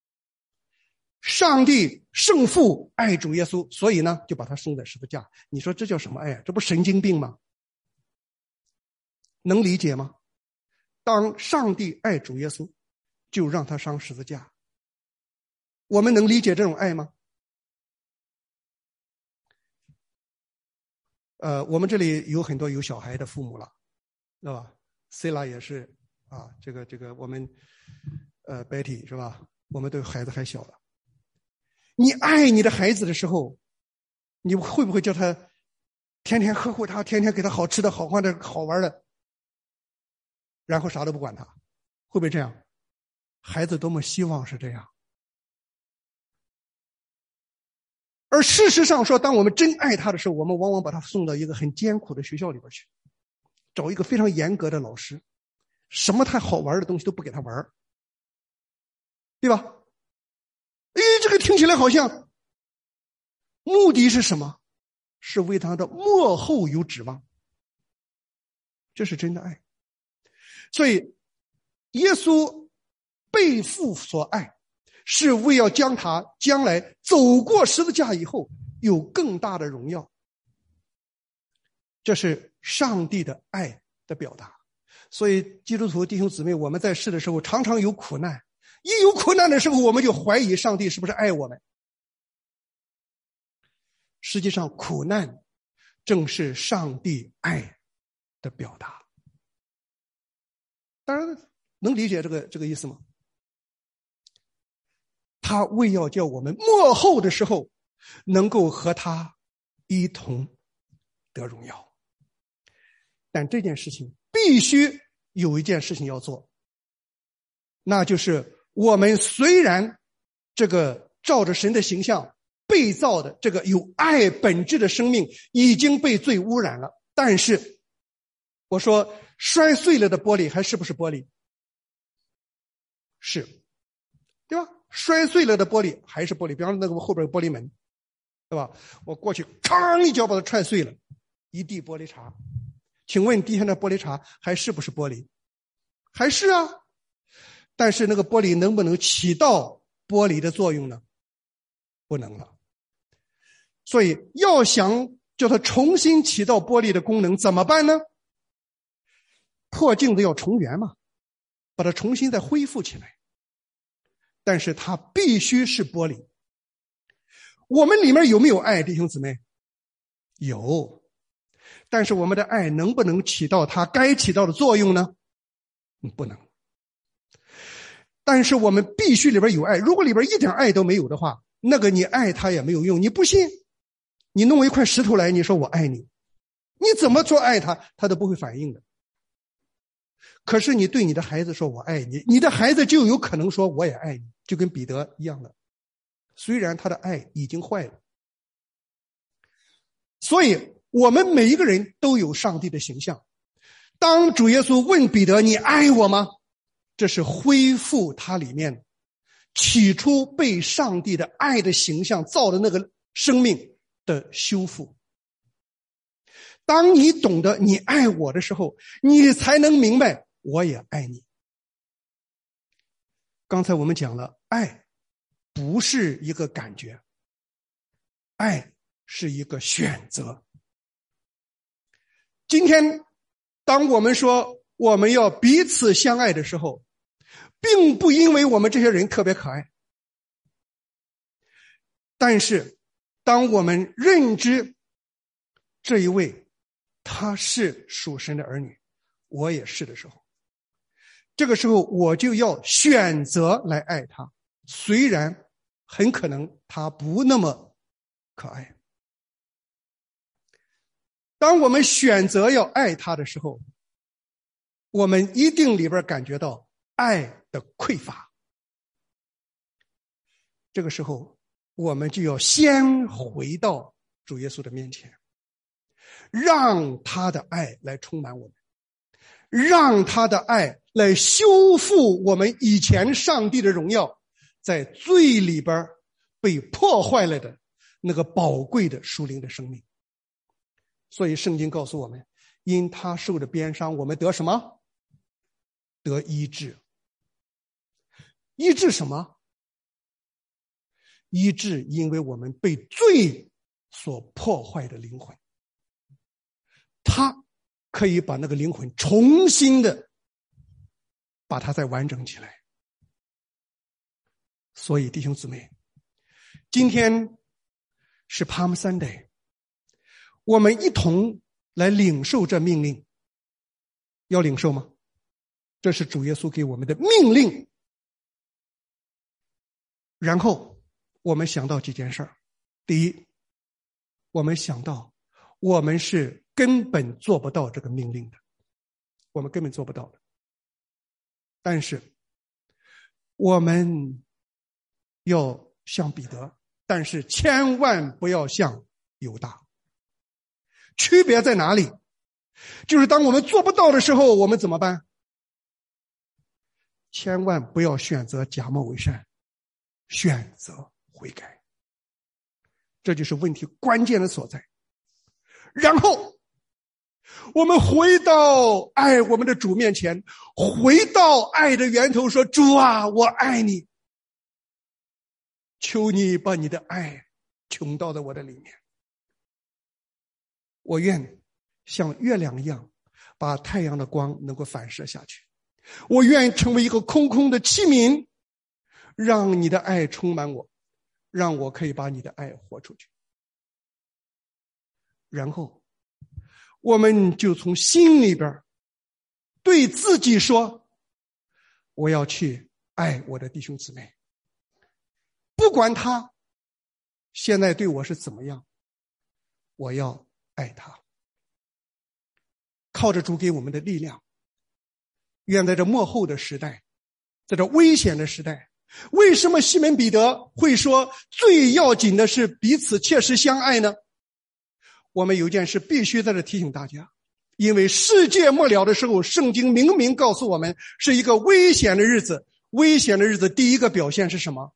上帝圣父爱主耶稣，所以呢就把他送在十字架。你说这叫什么爱？这不神经病吗？能理解吗？当上帝爱主耶稣，就让他上十字架。我们能理解这种爱吗？我们这里有很多有小孩的父母了，知道吧 ？Sila 也是啊，这个我们Betty 是吧？我们对孩子还小了。 你爱你的孩子的时候，你会不会叫他天天呵护他，天天给他好吃的好喝的好玩的，然后啥都不管他？会不会这样？孩子多么希望是这样。而事实上说，当我们真爱他的时候，我们往往把他送到一个很艰苦的学校里边去，找一个非常严格的老师，什么太好玩的东西都不给他玩，对吧？这个听起来好像目的是什么？是为他的末后有指望，这是真的爱。所以耶稣被父所爱，是为要将他将来走过十字架以后有更大的荣耀，这是上帝的爱的表达。所以基督徒弟兄姊妹，我们在世的时候常常有苦难，一有苦难的时候，我们就怀疑上帝是不是爱我们。实际上苦难正是上帝爱的表达。当然能理解这个意思吗？他为要叫我们末后的时候能够和他一同得荣耀。但这件事情必须有一件事情要做，那就是我们虽然这个照着神的形象被造的这个有爱本质的生命已经被罪污染了，但是我说摔碎了的玻璃还是不是玻璃？是，对吧？摔碎了的玻璃还是玻璃。比方说那个后边有玻璃门，对吧？我过去吭一脚把它踹碎了，一地玻璃碴。请问地下的玻璃碴还是不是玻璃？还是啊。但是那个玻璃能不能起到玻璃的作用呢？不能了。所以要想叫它重新起到玻璃的功能怎么办呢？破镜子要重圆嘛，把它重新再恢复起来。但是它必须是玻璃。我们里面有没有爱，弟兄姊妹？有。但是我们的爱能不能起到它该起到的作用呢？不能。但是我们必须里边有爱。如果里边一点爱都没有的话，那个你爱他也没有用。你不信，你弄一块石头来，你说我爱你，你怎么说爱他，他都不会反应的。可是你对你的孩子说我爱你，你的孩子就有可能说我也爱你，就跟彼得一样的，虽然他的爱已经坏了。所以我们每一个人都有上帝的形象。当主耶稣问彼得你爱我吗，这是恢复他里面起初被上帝的爱的形象造的那个生命的修复。当你懂得你爱我的时候，你才能明白我也爱你。刚才我们讲了，爱不是一个感觉，爱是一个选择。今天当我们说我们要彼此相爱的时候，并不因为我们这些人特别可爱，但是当我们认知这一位他是属神的儿女，我也是的时候，这个时候我就要选择来爱他，虽然很可能他不那么可爱。当我们选择要爱他的时候，我们一定里边感觉到爱的匮乏。这个时候我们就要先回到主耶稣的面前，让他的爱来充满我们，让他的爱来修复我们以前上帝的荣耀在罪里边被破坏了的那个宝贵的属灵的生命。所以圣经告诉我们，因他受的鞭伤，我们得什么？得医治。医治什么？医治因为我们被罪所破坏的灵魂，他可以把那个灵魂重新的把它再完整起来。所以弟兄姊妹，今天是 Palm Sunday， 我们一同来领受这命令。要领受吗？这是主耶稣给我们的命令。然后我们想到几件事儿。第一，我们想到我们是根本做不到这个命令的，我们根本做不到的。但是我们要像彼得，但是千万不要像犹大。区别在哪里？就是当我们做不到的时候，我们怎么办？千万不要选择假冒伪善，选择悔改。这就是问题关键的所在。然后我们回到爱我们的主面前，回到爱的源头，说主啊，我爱你，求你把你的爱倾倒在我的里面。我愿像月亮一样，把太阳的光能够反射下去。我愿成为一个空空的器皿，让你的爱充满我，让我可以把你的爱活出去。然后我们就从心里边对自己说，我要去爱我的弟兄姊妹，不管他现在对我是怎么样，我要爱他。靠着主给我们的力量，愿在这末后的时代，在这危险的时代，为什么西门彼得会说最要紧的是彼此切实相爱呢？我们有件事必须在这提醒大家，因为世界末了的时候，圣经明明告诉我们是一个危险的日子。危险的日子第一个表现是什么？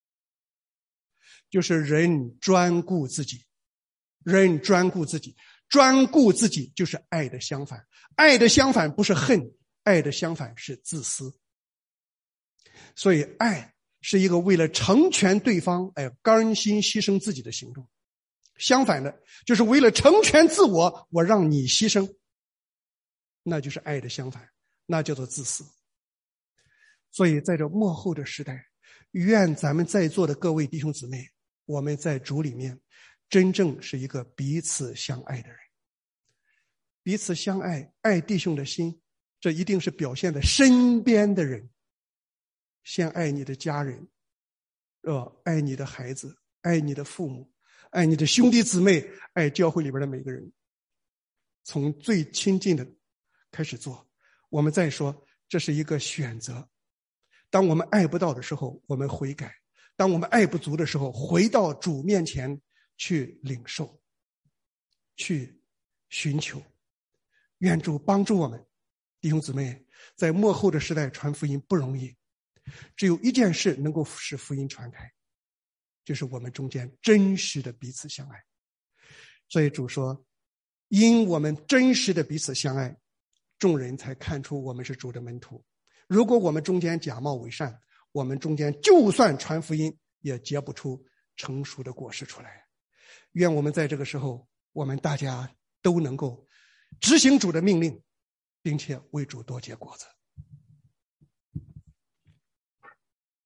就是人专顾自己。人专顾自己，专顾自己就是爱的相反。爱的相反不是恨，爱的相反是自私。所以爱是一个为了成全对方甘心牺牲自己的行动。相反的就是为了成全自我，我让你牺牲，那就是爱的相反，那叫做自私。所以在这末后的时代，愿咱们在座的各位弟兄姊妹，我们在主里面真正是一个彼此相爱的人。彼此相爱，爱弟兄的心，这一定是表现在身边的人。先爱你的家人，爱你的孩子，爱你的父母，爱你的兄弟姊妹，爱教会里边的每个人。从最亲近的开始做，我们再说这是一个选择。当我们爱不到的时候，我们悔改；当我们爱不足的时候，回到主面前去领受，去寻求。愿主帮助我们，弟兄姊妹，在末后的时代传福音不容易，只有一件事能够使福音传开，就是我们中间真实的彼此相爱。所以主说，因我们真实的彼此相爱，众人才看出我们是主的门徒。如果我们中间假冒伪善，我们中间就算传福音，也结不出成熟的果实出来。愿我们在这个时候，我们大家都能够执行主的命令，并且为主多结果子。